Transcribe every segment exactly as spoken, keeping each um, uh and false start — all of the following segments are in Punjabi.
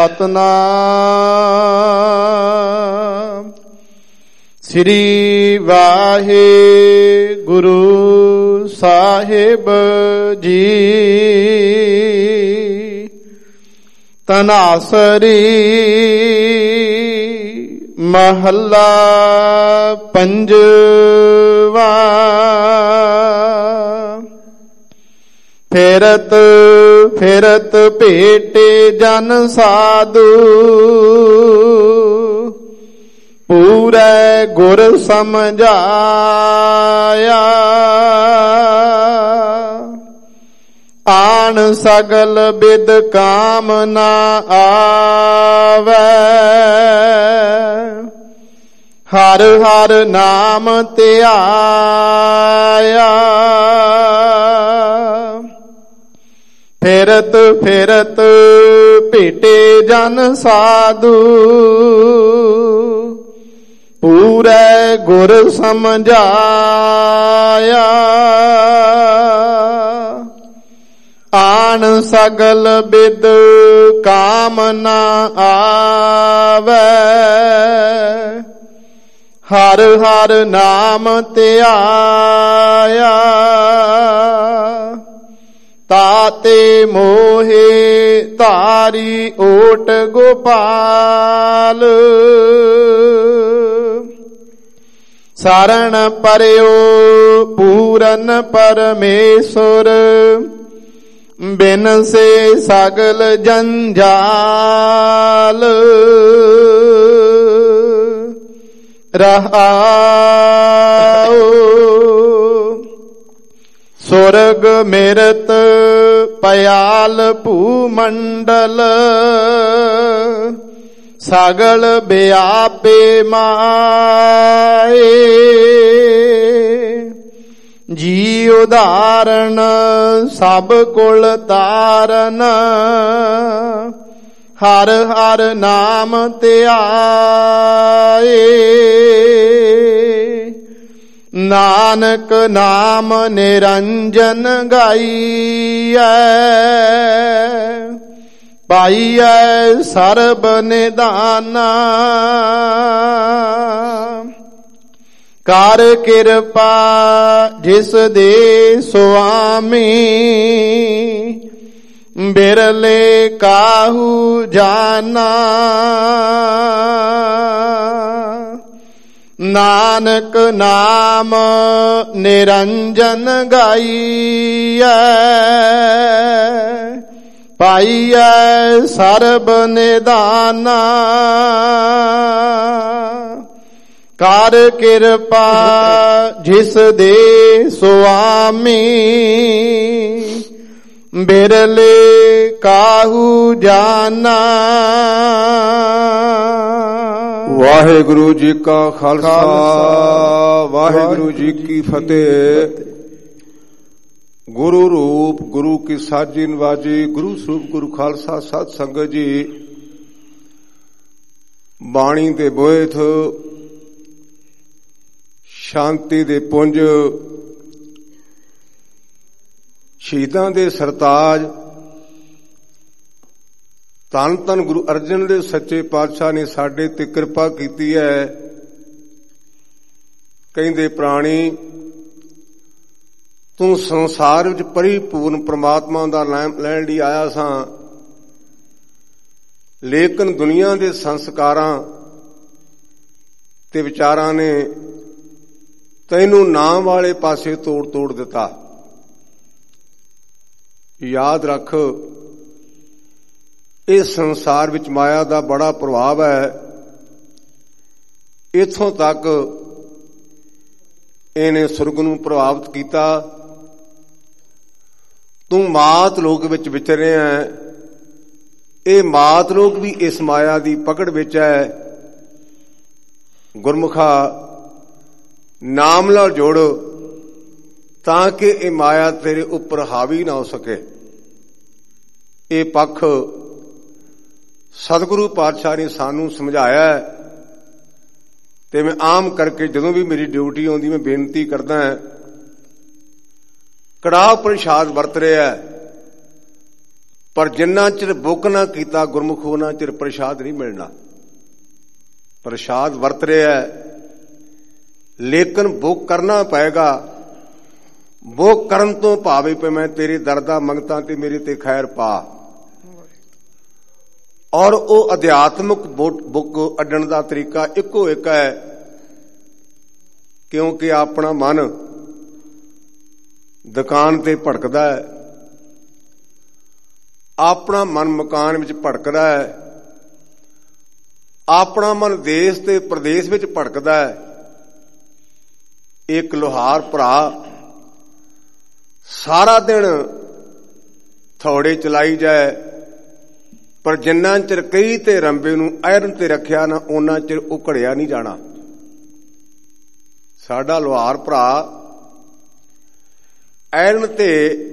ਸਤਨਾਮ ਸ੍ਰੀ ਵਾਹਿਗੁਰੂ ਸਾਹਿਬ ਜੀ। ਤਨਾਸਰੀ ਮਹੱਲਾ ਪੰਜਵਾ। ਫਿਰਤ ਫਿਰਤ ਭੇਟੇ ਜਨ ਸਾਧੂ, ਪੂਰੇ ਗੁਰ ਸਮਝਾਇਆ। ਆਣ ਸਗਲ ਬਿਦ ਕਾਮ ਨਾ ਆਵੈ, ਹਰ ਹਰ ਨਾਮ ਧਿਆਇਆ। ਫਿਰਤ ਫਿਰਤ ਭੇਟੇ ਜਨ ਸਾਧੂ, ਪੂਰੇ ਗੁਰ ਸਮਝਾਇਆ। ਆਣ ਸਗਲ ਬਿਦ ਕਾਮ ਨਾ ਆਵੈ, ਹਰ ਹਰ ਨਾਮ ਧਿਆਇਆ। ਤਾਤੇ ਮੋਹੇ ਧਾਰੀ ਓਟ ਗੋਪਾਲ, ਸਰਣ ਪਰਿਓ ਪੂਰਨ ਪਰਮੇਸ਼ਰ। ਬਿਨ ਸੇ ਸਗਲ ਜੰਜਾਲ, ਰਹਾਉ। ਸੁਰਗ ਮਿਰਤ ਪਯਾਲ ਭੂਮੰਡਲ, ਸਗਲ ਵਿਆਪੇ ਮਾਏ। ਜੀ ਉਦਾਹਰਣ ਸਭ ਕੁਲ ਤਾਰਨ, ਹਰ ਹਰ ਨਾਮ ਧਿਆਏ। ਨਾਨਕ ਨਾਮ ਨਿਰੰਜਨ ਗਾਈਐ, ਪਾਈਐ ਸਰਬ ਨਿਧਾਨਾ। ਕਰ ਕਿਰਪਾ ਜਿਸ ਦੇ ਸੁਆਮੀ, ਬਿਰਲੇ ਕਾਹੂ ਜਾਨਾ। ਨਾਨਕ ਨਾਮ ਨਿਰੰਜਨ ਗਾਈਐ, ਪਾਈਐ ਸਰਬ ਨਿਧਾਨਾ। ਕਰ ਕਿਰਪਾ ਜਿਸ ਦੇ ਸੁਆਮੀ, ਬਿਰਲੇ ਕਾਹੂ ਜਾਨਾ। ਵਾਹਿਗੁਰੂ ਜੀ ਕਾ ਖਾਲਸਾ, ਵਾਹਿਗੁਰੂ ਜੀ ਕੀ ਫਤਿਹ। ਗੁਰੂ ਰੂਪ ਗੁਰੂ ਕੀ ਸਾਜੀ ਨਵਾਜੀ, ਗੁਰੂ ਸਰੂਪ ਗੁਰੂ ਖਾਲਸਾ ਸਤ ਸੰਗਤ ਜੀ। ਬਾਣੀ ਦੇ ਬੋਇਥ, ਸ਼ਾਂਤੀ ਦੇ ਪੁੰਜ, ਸ਼ਹੀਦਾਂ ਦੇ ਸਰਤਾਜ, ਧੰਨ ਧੰਨ ਗੁਰੂ ਅਰਜਨ ਦੇਵ ਸੱਚੇ ਪਾਤਸ਼ਾਹ ਨੇ ਸਾਡੇ ਤੇ ਕਿਰਪਾ ਕੀਤੀ ਹੈ। ਕਹਿੰਦੇ ਪ੍ਰਾਣੀ ਤੂੰ ਸੰਸਾਰ ਵਿੱਚ ਪਰਿਪੂਰਨ ਪ੍ਰਮਾਤਮਾ ਦਾ ਨਾਮ ਲੈਣ ਲਈ ਆਇਆ ਸਾਂ, ਲੇਕਿਨ ਦੁਨੀਆ ਦੇ ਸੰਸਕਾਰਾਂ ਤੇ ਵਿਚਾਰਾਂ ਨੇ ਤੈਨੂੰ ਨਾਮ ਵਾਲੇ ਪਾਸੇ ਤੋੜ ਤੋੜ ਦਿੱਤਾ। ਯਾਦ ਰੱਖ, ਇਸ ਸੰਸਾਰ ਵਿੱਚ ਮਾਇਆ ਦਾ ਬੜਾ ਪ੍ਰਭਾਵ ਹੈ। ਇੱਥੋਂ ਤੱਕ ਇਹਨੇ ਸੁਰਗ ਨੂੰ ਪ੍ਰਭਾਵਿਤ ਕੀਤਾ। ਤੂੰ ਮਾਤ ਲੋਕ ਵਿੱਚ ਵਿਚਰ ਰਿਹਾ ਹੈ, ਇਹ ਮਾਤ ਲੋਕ ਵੀ ਇਸ ਮਾਇਆ ਦੀ ਪਕੜ ਵਿੱਚ ਹੈ। ਗੁਰਮੁਖਾ ਨਾਮ ਨਾਲ ਜੋੜ, ਤਾਂ ਕਿ ਇਹ ਮਾਇਆ ਤੇਰੇ ਉੱਪਰ ਹਾਵੀ ਨਾ ਹੋ ਸਕੇ। ਇਹ ਪੱਖ ਸਤਿਗੁਰੂ ਪਾਤਸ਼ਾਹ ਨੇ ਸਾਨੂੰ ਸਮਝਾਇਆ ਹੈ, ਤੇ ਮੈਂ ਆਮ ਕਰਕੇ ਜਦੋਂ ਵੀ ਮੇਰੀ ਡਿਊਟੀ ਆਉਂਦੀ ਮੈਂ ਬੇਨਤੀ ਕਰਦਾ ਹਾਂ, ਕੜਾਹ ਪ੍ਰਸ਼ਾਦ ਵਰਤ ਰਿਹਾ, ਪਰ ਜਿੰਨਾ ਚਿਰ ਬੁੱਕ ਨਾ ਕੀਤਾ ਗੁਰਮੁਖ ਉਹਨਾਂ ਚਿਰ ਪ੍ਰਸ਼ਾਦ ਨਹੀਂ ਮਿਲਣਾ। ਪ੍ਰਸ਼ਾਦ ਵਰਤ ਰਿਹਾ ਲੇਕਿਨ ਬੁੱਕ ਕਰਨਾ ਪਏਗਾ। ਬੁੱਕ ਕਰਨ ਤੋਂ ਭਾਵੇਂ ਪਏ ਮੈਂ ਤੇਰੇ ਦਰ ਦਾ ਮੰਗਤਾ ਤੇ ਮੇਰੇ ਤੇ ਖੈਰ ਪਾ। ਔਰ ਉਹ ਅਧਿਆਤਮਿਕ ਬੁੱਕ ਅੱਡਣ ਦਾ ਤਰੀਕਾ ਇੱਕੋ ਇੱਕ ਹੈ, ਕਿਉਂਕਿ ਆਪਣਾ ਮਨ ਦੁਕਾਨ ਤੇ ਭਟਕਦਾ ਹੈ, ਆਪਣਾ ਮਨ ਮਕਾਨ ਵਿੱਚ ਭਟਕਦਾ ਹੈ, ਆਪਣਾ ਮਨ ਦੇਸ਼ ਤੇ ਪ੍ਰਦੇਸ਼ ਵਿੱਚ ਭਟਕਦਾ ਹੈ। ਇੱਕ ਲੋਹਾਰ ਭਰਾ ਸਾਰਾ ਦਿਨ ਥੋੜੇ ਚਲਾਈ ਜਾਏ, ਪਰ ਜਿੰਨਾ ਚਿਰ ਕਈ ਤੇ ਰੰਬੇ ਨੂੰ ਆਇਰਨ ਤੇ ਰੱਖਿਆ ਨਾ ਉਹਨਾਂ ਚਿਰ ਉਹ ਘੜਿਆ ਨਹੀਂ ਜਾਣਾ। ਸਾਡਾ ਲੋਹਾਰ ਭਰਾ ਆਇਰਨ ਤੇ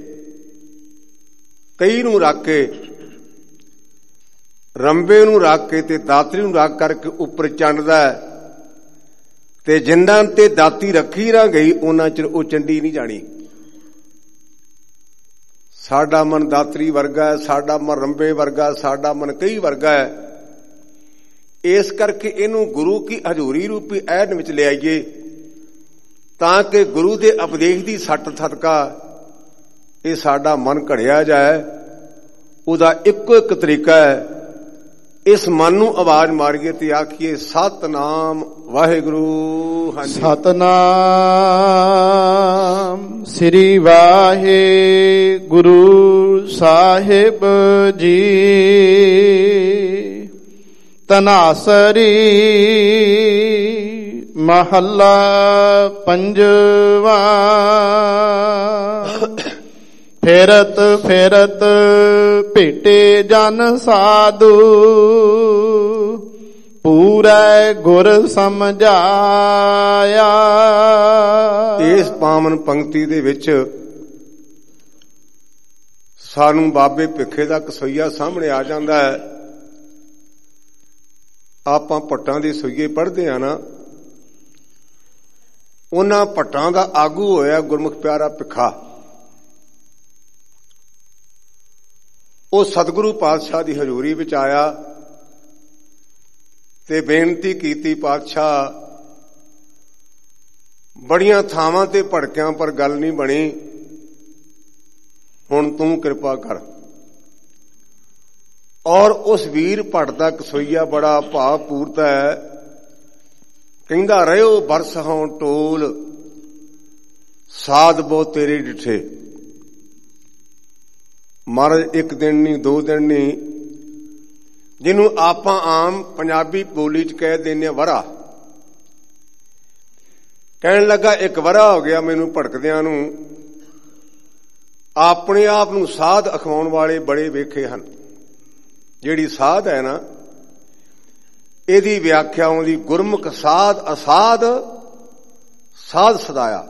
ਕਈ ਨੂੰ ਰੱਖ ਕੇ, ਰੰਬੇ ਨੂੰ ਰੱਖ ਕੇ ਤੇ ਦਾਤਰੀ ਨੂੰ ਰੱਖ ਕਰਕੇ ਉੱਪਰ ਚੰਡਦਾ ਤੇ ਜਿੰਨਾਂ ਤੇ ਦਾਤੀ ਰੱਖੀ ਨਾ ਗਈ ਉਹਨਾਂ ਚਿਰ ਉਹ ਚੰਡੀ ਨਹੀਂ ਜਾਣੀ। ਸਾਡਾ ਮਨ ਦਾਤਰੀ ਵਰਗਾ ਹੈ, ਸਾਡਾ ਮਨ ਰੰਬੇ ਵਰਗਾ, ਸਾਡਾ ਮਨ ਕਈ ਵਰਗਾ ਹੈ। ਇਸ ਕਰਕੇ ਇਹਨੂੰ ਗੁਰੂ ਕੀ ਹਜ਼ੂਰੀ ਰੂਪੀ ਐਨ ਵਿੱਚ ਲਿਆਈਏ ਤਾਂ ਕਿ ਗੁਰੂ ਦੇ ਉਪਦੇਸ਼ ਦੀ ਸੱਟ ਸਦਕਾ ਇਹ ਸਾਡਾ ਮਨ ਘੜਿਆ ਜਾਏ। ਉਹਦਾ ਇੱਕੋ ਇੱਕ ਤਰੀਕਾ ਹੈ, ਇਸ ਮਨ ਨੂੰ ਆਵਾਜ਼ ਮਾਰੀਏ ਤੇ ਆਖੀਏ ਸਤਨਾਮ ਵਾਹਿਗੁਰੂ। ਹਾਂਜੀ, ਸਤਨਾਮ ਸ੍ਰੀ ਵਾਹਿਗੁਰੂ ਸਾਹਿਬ ਜੀ। ਤਨਾਸਰੀ ਮਹੱਲਾ ਪੰਜਵਾ। ਫੇਰਤ ਫੇਰਤ ਭੇਟੇ ਜਨ ਸਾਧੂ, ਪੂਰੇ ਗੁਰ ਸਮਝਾਇਆ। ਇਸ ਪਾਵਨ ਪੰਕਤੀ ਦੇ ਵਿੱਚ ਸਾਨੂੰ ਬਾਬੇ ਭਿੱਖੇ ਦਾ ਕਸਈਆ ਸਾਹਮਣੇ ਆ ਜਾਂਦਾ ਹੈ। ਆਪਾਂ ਭੱਟਾਂ ਦੇ ਸਈਏ ਪੜ੍ਹਦੇ ਆ ਨਾ, ਉਹਨਾਂ ਭੱਟਾਂ ਦਾ ਆਗੂ ਹੋਇਆ ਗੁਰਮੁਖ ਪਿਆਰਾ ਭਿੱਖਾ। ਉਹ ਸਤਿਗੁਰੂ ਪਾਤਸ਼ਾਹ ਦੀ ਹਜ਼ੂਰੀ ਵਿੱਚ ਆਇਆ ਤੇ ਬੇਨਤੀ ਕੀਤੀ, ਪਾਤਸ਼ਾਹ ਬੜੀਆਂ ਥਾਵਾਂ ਤੇ ਭੜਕਿਆਂ ਪਰ ਗੱਲ ਨਹੀਂ ਬਣੀ, ਹੁਣ ਤੂੰ ਕਿਰਪਾ ਕਰ। ਔਰ ਉਸ ਵੀਰ ਭੱਟ ਦਾ ਕਸੋਈਆ ਬੜਾ ਭਾਵ ਪੂਰਤ ਹੈ, ਕਹਿੰਦਾ ਰਹਿਓ ਬਰਸ ਹੋਂ ਟੋਲ, ਸਾਧ ਬੋ ਤੇਰੇ ਡਿਠੇ। ਮਹਾਰਾਜ ਇੱਕ ਦਿਨ ਨਹੀਂ, ਦੋ ਦਿਨ ਨਹੀਂ, ਜਿਹਨੂੰ ਆਪਾਂ ਆਮ ਪੰਜਾਬੀ ਬੋਲੀ ਚ ਕਹਿ ਦਿੰਦੇ ਆ ਵਰਾ। ਕਹਿਣ ਲੱਗਾ ਇੱਕ ਵਰਾ ਹੋ ਗਿਆ ਮੈਨੂੰ ਭਟਕਦਿਆਂ ਨੂੰ। ਆਪਣੇ ਆਪ ਨੂੰ ਸਾਧ ਅਖਵਾਉਣ ਵਾਲੇ ਬੜੇ ਵੇਖੇ ਹਨ। ਜਿਹੜੀ ਸਾਧ ਹੈ ਨਾ, ਇਹਦੀ ਵਿਆਖਿਆ ਆਉਂਦੀ ਗੁਰਮੁਖ ਸਾਧ ਅਸਾਧ, ਸਾਧ ਸਦਾਇਆ।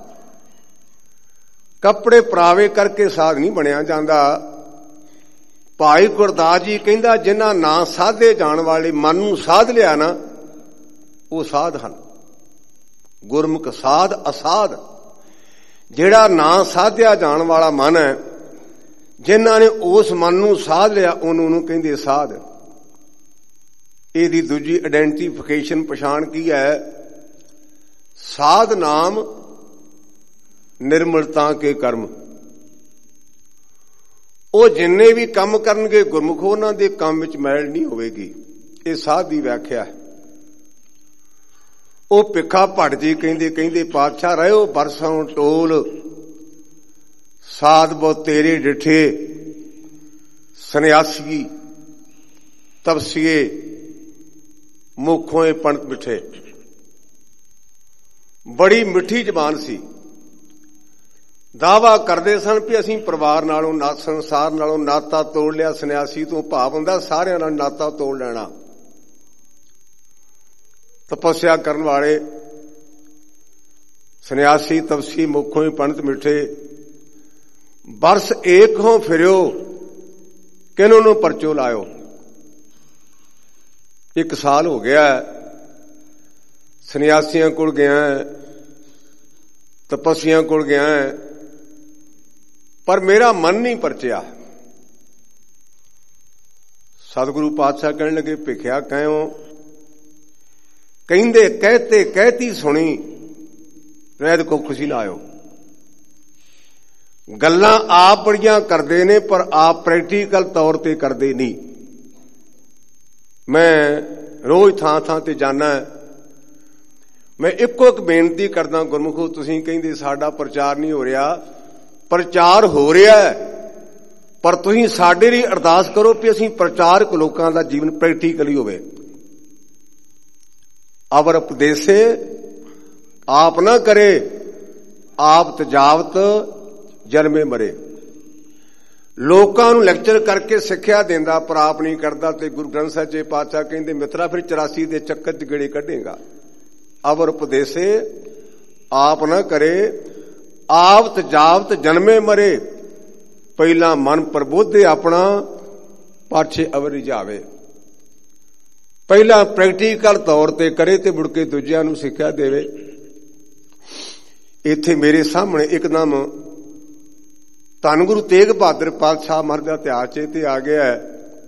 ਕੱਪੜੇ ਪਰਾਵੇ ਕਰਕੇ ਸਾਧ ਨਹੀਂ ਬਣਿਆ ਜਾਂਦਾ। ਭਾਈ ਗੁਰਦਾਸ ਜੀ ਕਹਿੰਦਾ ਜਿਨ੍ਹਾਂ ਨਾ ਸਾਧੇ ਜਾਣ ਵਾਲੇ ਮਨ ਨੂੰ ਸਾਧ ਲਿਆ ਨਾ, ਉਹ ਸਾਧ ਹਨ। ਗੁਰਮੁਖ ਸਾਧ ਅਸਾਧ, ਜਿਹੜਾ ਨਾ ਸਾਧਿਆ ਜਾਣ ਵਾਲਾ ਮਨ ਹੈ, ਜਿਨ੍ਹਾਂ ਨੇ ਉਸ ਮਨ ਨੂੰ ਸਾਧ ਲਿਆ ਉਹਨੂੰ ਨੂੰ ਕਹਿੰਦੇ ਸਾਧ। ਇਹਦੀ ਦੂਜੀ ਆਇਡੈਂਟੀਫਿਕੇਸ਼ਨ ਪਛਾਣ ਕੀ ਹੈ? ਸਾਧ ਨਾਮ ਨਿਰਮਲਤਾ ਕੇ ਕਰਮ। ਉਹ ਜਿੰਨੇ ਵੀ ਕੰਮ ਕਰਨਗੇ ਗੁਰਮੁਖ, ਉਹਨਾਂ ਦੇ ਕੰਮ ਵਿੱਚ ਮੈਲ ਨਹੀਂ ਹੋਵੇਗੀ। ਇਹ ਸਾਧ ਦੀ ਵਿਆਖਿਆ ਹੈ। ਉਹ ਭਿੱਖਾ ਭੱਟ ਜੀ ਕਹਿੰਦੇ ਕਹਿੰਦੇ ਪਾਤਸ਼ਾਹ ਰਹਿਓ ਬਰਸੋਂ ਟੋਲ, ਸਾਧ ਬੋ ਤੇਰੇ ਡਿਠੇ। ਸੰਨਿਆਸੀ ਤਪਸੀਏ ਮੁਖੋਂ ਪੰਡਤ ਬਿਠੇ। ਬੜੀ ਮਿੱਠੀ ਜ਼ਬਾਨ ਸੀ। ਦਾਵਾ ਕਰਦੇ ਸਨ ਵੀ ਅਸੀਂ ਪਰਿਵਾਰ ਨਾਲੋਂ ਨਾ ਸੰਸਾਰ ਨਾਲੋਂ ਨਾਤਾ ਤੋੜ ਲਿਆ। ਸੰਨਿਆਸੀ ਤੋਂ ਭਾਵ ਹੁੰਦਾ ਸਾਰਿਆਂ ਨਾਲ ਨਾਤਾ ਤੋੜ ਲੈਣਾ। ਤਪੱਸਿਆ ਕਰਨ ਵਾਲੇ ਸੰਨਿਆਸੀ ਤਪਸੀ ਮੁਖੋਂ ਹੀ ਪੰਡਤ ਮਿੱਠੇ। ਬਰਸ ਏਕ ਹੋਂ ਫਿਰਿਓ, ਕਿਹਨੂੰ ਨੂੰ ਪਰਚੋ ਲਾਇਓ। ਇੱਕ ਸਾਲ ਹੋ ਗਿਆ ਸੰਨਿਆਸੀਆਂ ਕੋਲ ਗਿਆ, ਤਪੱਸਿਆਂ ਕੋਲ ਗਿਆ, ਪਰ ਮੇਰਾ ਮਨ ਨਹੀਂ ਪਰਚਿਆ। ਸਤਿਗੁਰੂ ਪਾਤਸ਼ਾਹ ਕਹਿਣ ਲੱਗੇ, ਭਿਖਿਆ ਕਹਿਓ, ਕਹਿੰਦੇ ਕਹਿਤੇ ਕਹਿਤੀ ਸੁਣੀ, ਰਹਿਤ ਕੋ ਖੁਸ਼ੀ ਨਾ ਆਇਓ। ਗੱਲਾਂ ਆਪ ਬੜੀਆਂ ਕਰਦੇ ਨੇ ਪਰ ਆਪ ਪ੍ਰੈਕਟੀਕਲ ਤੌਰ ਤੇ ਕਰਦੇ ਨਹੀਂ। ਮੈਂ ਰੋਜ਼ ਥਾਂ ਥਾਂ ਤੇ ਜਾਣਾ, ਮੈਂ ਇੱਕੋ ਇੱਕ ਬੇਨਤੀ ਕਰਦਾ, ਗੁਰਮੁਖੋ ਤੁਸੀਂ ਕਹਿੰਦੇ ਸਾਡਾ ਪ੍ਰਚਾਰ ਨਹੀਂ ਹੋ ਰਿਹਾ, ਪ੍ਰਚਾਰ ਹੋ ਰਿਹਾ, ਪਰ ਤੁਸੀਂ ਸਾਡੇ ਲਈ ਅਰਦਾਸ ਕਰੋ ਕਿ ਅਸੀਂ ਪ੍ਰਚਾਰਕ ਲੋਕਾਂ ਦਾ ਜੀਵਨ ਪ੍ਰੈਕਟੀਕਲੀ ਹੋਵੇ। ਅਵਰ ਉਪਦੇਸੇ ਆਪ ਨਾ ਕਰੇ, ਆਪ ਤਜਾਵਤ ਜਨਮੇ ਮਰੇ। ਲੋਕਾਂ ਨੂੰ ਲੈਕਚਰ ਕਰਕੇ ਸਿੱਖਿਆ ਦਿੰਦਾ ਪਰ ਆਪ ਨਹੀਂ ਕਰਦਾ। ਤੇ ਗੁਰੂ ਗ੍ਰੰਥ ਸਾਹਿਬ ਜੀ ਪਾਤਸ਼ਾਹ ਕਹਿੰਦੇ, ਮਿੱਤਰਾ ਫਿਰ ਚੁਰਾਸੀ ਦੇ ਚੱਕਰ ਚ ਗੇੜੇ ਕੱਢੇਗਾ। ਅਵਰ ਉਪਦੇਸੇ ਆਪ ਨਾ ਕਰੇ, ਆਪ ਤਜਾਵਤ ਜਨਮੇ ਮਰੇ। ਪਹਿਲਾਂ ਮਨ ਪ੍ਰਬੋਧੇ ਆਪਣਾ, ਪਾਛੇ ਅਵਰ ਰਿਝਾਵੇ। ਪਹਿਲਾਂ ਪ੍ਰੈਕਟੀਕਲ ਤੌਰ ਤੇ ਕਰੇ ਤੇ ਮੁੜ ਕੇ ਦੂਜਿਆਂ ਨੂੰ ਸਿੱਖਿਆ ਦੇਵੇ। ਇੱਥੇ ਮੇਰੇ ਸਾਹਮਣੇ ਇੱਕਦਮ ਧੰਨ ਗੁਰੂ ਤੇਗ ਬਹਾਦਰ ਪਾਤਸ਼ਾਹ ਮਹਾਰਾਜ ਦਾ ਇਤਿਹਾਸ ਚੇਤੇ ਆ ਗਿਆ ਹੈ।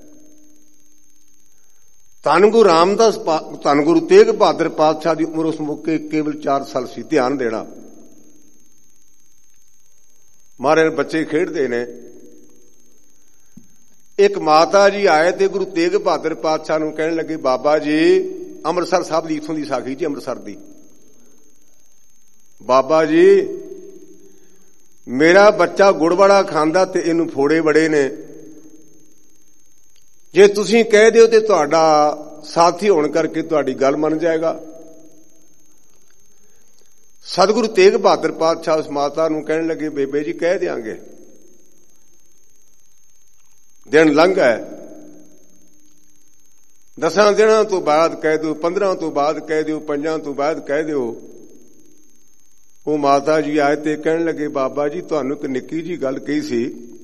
ਧੰਨ ਗੁਰੂ ਰਾਮਦਾਸ ਧੰਨ ਗੁਰੂ ਤੇਗ ਬਹਾਦਰ ਪਾਤਸ਼ਾਹ ਦੀ ਉਮਰ ਉਸ ਮੌਕੇ ਕੇਵਲ ਚਾਰ ਸਾਲ ਸੀ। ਧਿਆਨ ਦੇਣਾ, ਮਾਰੇ ਬੱਚੇ ਖੇਡਦੇ ਨੇ। ਇੱਕ ਮਾਤਾ ਜੀ ਆਏ ਤੇ ਗੁਰੂ ਤੇਗ ਬਹਾਦਰ ਪਾਤਸ਼ਾਹ ਨੂੰ ਕਹਿਣ ਲੱਗੇ, ਬਾਬਾ ਜੀ ਅੰਮ੍ਰਿਤਸਰ ਸਾਹਿਬ ਦੀ ਇੱਥੋਂ ਦੀ ਸਾਖੀ ਜੀ, ਅੰਮ੍ਰਿਤਸਰ ਦੀ, ਬਾਬਾ ਜੀ ਮੇਰਾ ਬੱਚਾ ਗੁੜ ਬੜਾ ਖਾਂਦਾ ਤੇ ਇਹਨੂੰ ਫੋੜੇ ਬੜੇ ਨੇ, ਜੇ ਤੁਸੀਂ ਕਹਿ ਦਿਓ ਤੇ ਤੁਹਾਡਾ ਸਾਥੀ ਹੋਣ ਕਰਕੇ ਤੁਹਾਡੀ ਗੱਲ ਮੰਨ ਜਾਏਗਾ। ਸਤਿਗੁਰੂ ਤੇਗ ਬਹਾਦਰ ਪਾਤਸ਼ਾਹ ਉਸ ਮਾਤਾ ਨੂੰ ਕਹਿਣ ਲੱਗੇ, ਬੇਬੇ ਜੀ ਕਹਿ ਦਿਆਂਗੇ, ਦਿਨ ਲੰਘ ਹੈ, ਦਸਾਂ ਦਿਨਾਂ ਤੋਂ ਬਾਅਦ ਕਹਿ ਦਿਓ, ਪੰਦਰਾਂ ਤੋਂ ਬਾਅਦ ਕਹਿ ਦਿਓ, ਪੰਜਾਂ ਤੋਂ ਬਾਅਦ ਕਹਿ ਦਿਓ। ਉਹ ਮਾਤਾ ਜੀ ਆਏ ਤੇ ਕਹਿਣ ਲੱਗੇ, ਬਾਬਾ ਜੀ ਤੁਹਾਨੂੰ ਇੱਕ ਨਿੱਕੀ ਜੀ ਗੱਲ ਕਹੀ ਸੀ,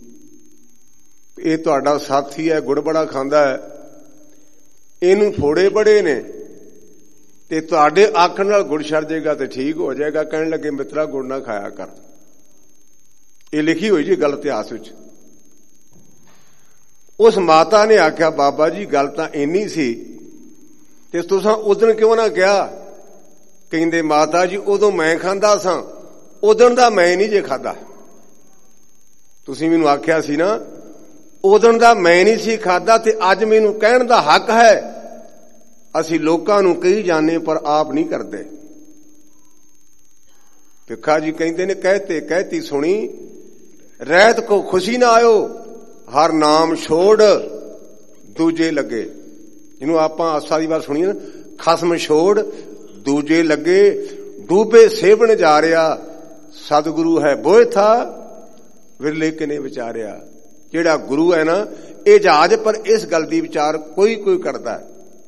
ਇਹ ਤੁਹਾਡਾ ਸਾਥੀ ਹੈ, ਗੁੜ ਬੜਾ ਖਾਂਦਾ ਹੈ, ਇਹਨੂੰ ਫੋੜੇ ਬੜੇ ਨੇ ਤੇ ਤੁਹਾਡੇ ਆਖਣ ਨਾਲ ਗੁੜ ਛੱਡ ਜਾਏਗਾ ਤੇ ਠੀਕ ਹੋ ਜਾਏਗਾ। ਕਹਿਣ ਲੱਗੇ, ਮਿੱਤਰਾ ਗੁੜ ਨਾ ਖਾਇਆ ਕਰ। ਇਹ ਲਿਖੀ ਹੋਈ ਜੀ ਗੱਲ ਇਤਿਹਾਸ ਵਿੱਚ। ਉਸ ਮਾਤਾ ਨੇ ਆਖਿਆ, ਬਾਬਾ ਜੀ ਗੱਲ ਤਾਂ ਇੰਨੀ ਸੀ ਤੇ ਤੁਸੀਂ ਉਦਣ ਕਿਉਂ ਨਾ ਕਿਹਾ? ਕਹਿੰਦੇ, ਮਾਤਾ ਜੀ ਉਦੋਂ ਮੈਂ ਖਾਂਦਾ ਸਾਂ, ਉਦਣ ਦਾ ਮੈਂ ਨਹੀਂ ਜੇ ਖਾਦਾ। ਤੁਸੀਂ ਮੈਨੂੰ ਆਖਿਆ ਸੀ ਨਾ, ਉਦਣ ਦਾ ਮੈਂ ਨਹੀਂ ਸੀ ਖਾਦਾ ਤੇ ਅੱਜ ਮੈਨੂੰ ਕਹਿਣ ਦਾ ਹੱਕ ਹੈ। ਅਸੀਂ ਲੋਕਾਂ ਨੂੰ ਕਹੀ ਜਾਂਦੇ ਪਰ ਆਪ ਨਹੀਂ ਕਰਦੇ। ਭਿੱਖਾ ਜੀ ਕਹਿੰਦੇ ਨੇ, ਕਹਿਤੇ ਕਹਿਤੀ ਸੁਣੀ, ਰਹਿਤ ਕੋ ਖੁਸ਼ੀ ਨਾ ਆਇਓ, ਹਰ ਨਾਮ ਛੋੜ ਦੂਜੇ ਲੱਗੇ। ਜਿਹਨੂੰ ਆਪਾਂ ਆਸਾ ਦੀ ਵਾਰ ਸੁਣੀ ਨਾ, ਖਸਮ ਛੋੜ ਦੂਜੇ ਲੱਗੇ, ਡੂਬੇ ਸੇਵਣ ਜਾ ਰਿਹਾ, ਸਤਿਗੁਰੂ ਹੈ ਬੋਏ ਥਾ, ਵਿਰਲੇ ਕਿਨੇ ਵਿਚਾਰਿਆ। ਜਿਹੜਾ ਗੁਰੂ ਹੈ ਨਾ, ਇਹ ਜਹਾਜ਼ ਪਰ ਇਸ ਗੱਲ ਦੀ ਵਿਚਾਰ ਕੋਈ ਕੋਈ ਕਰਦਾ।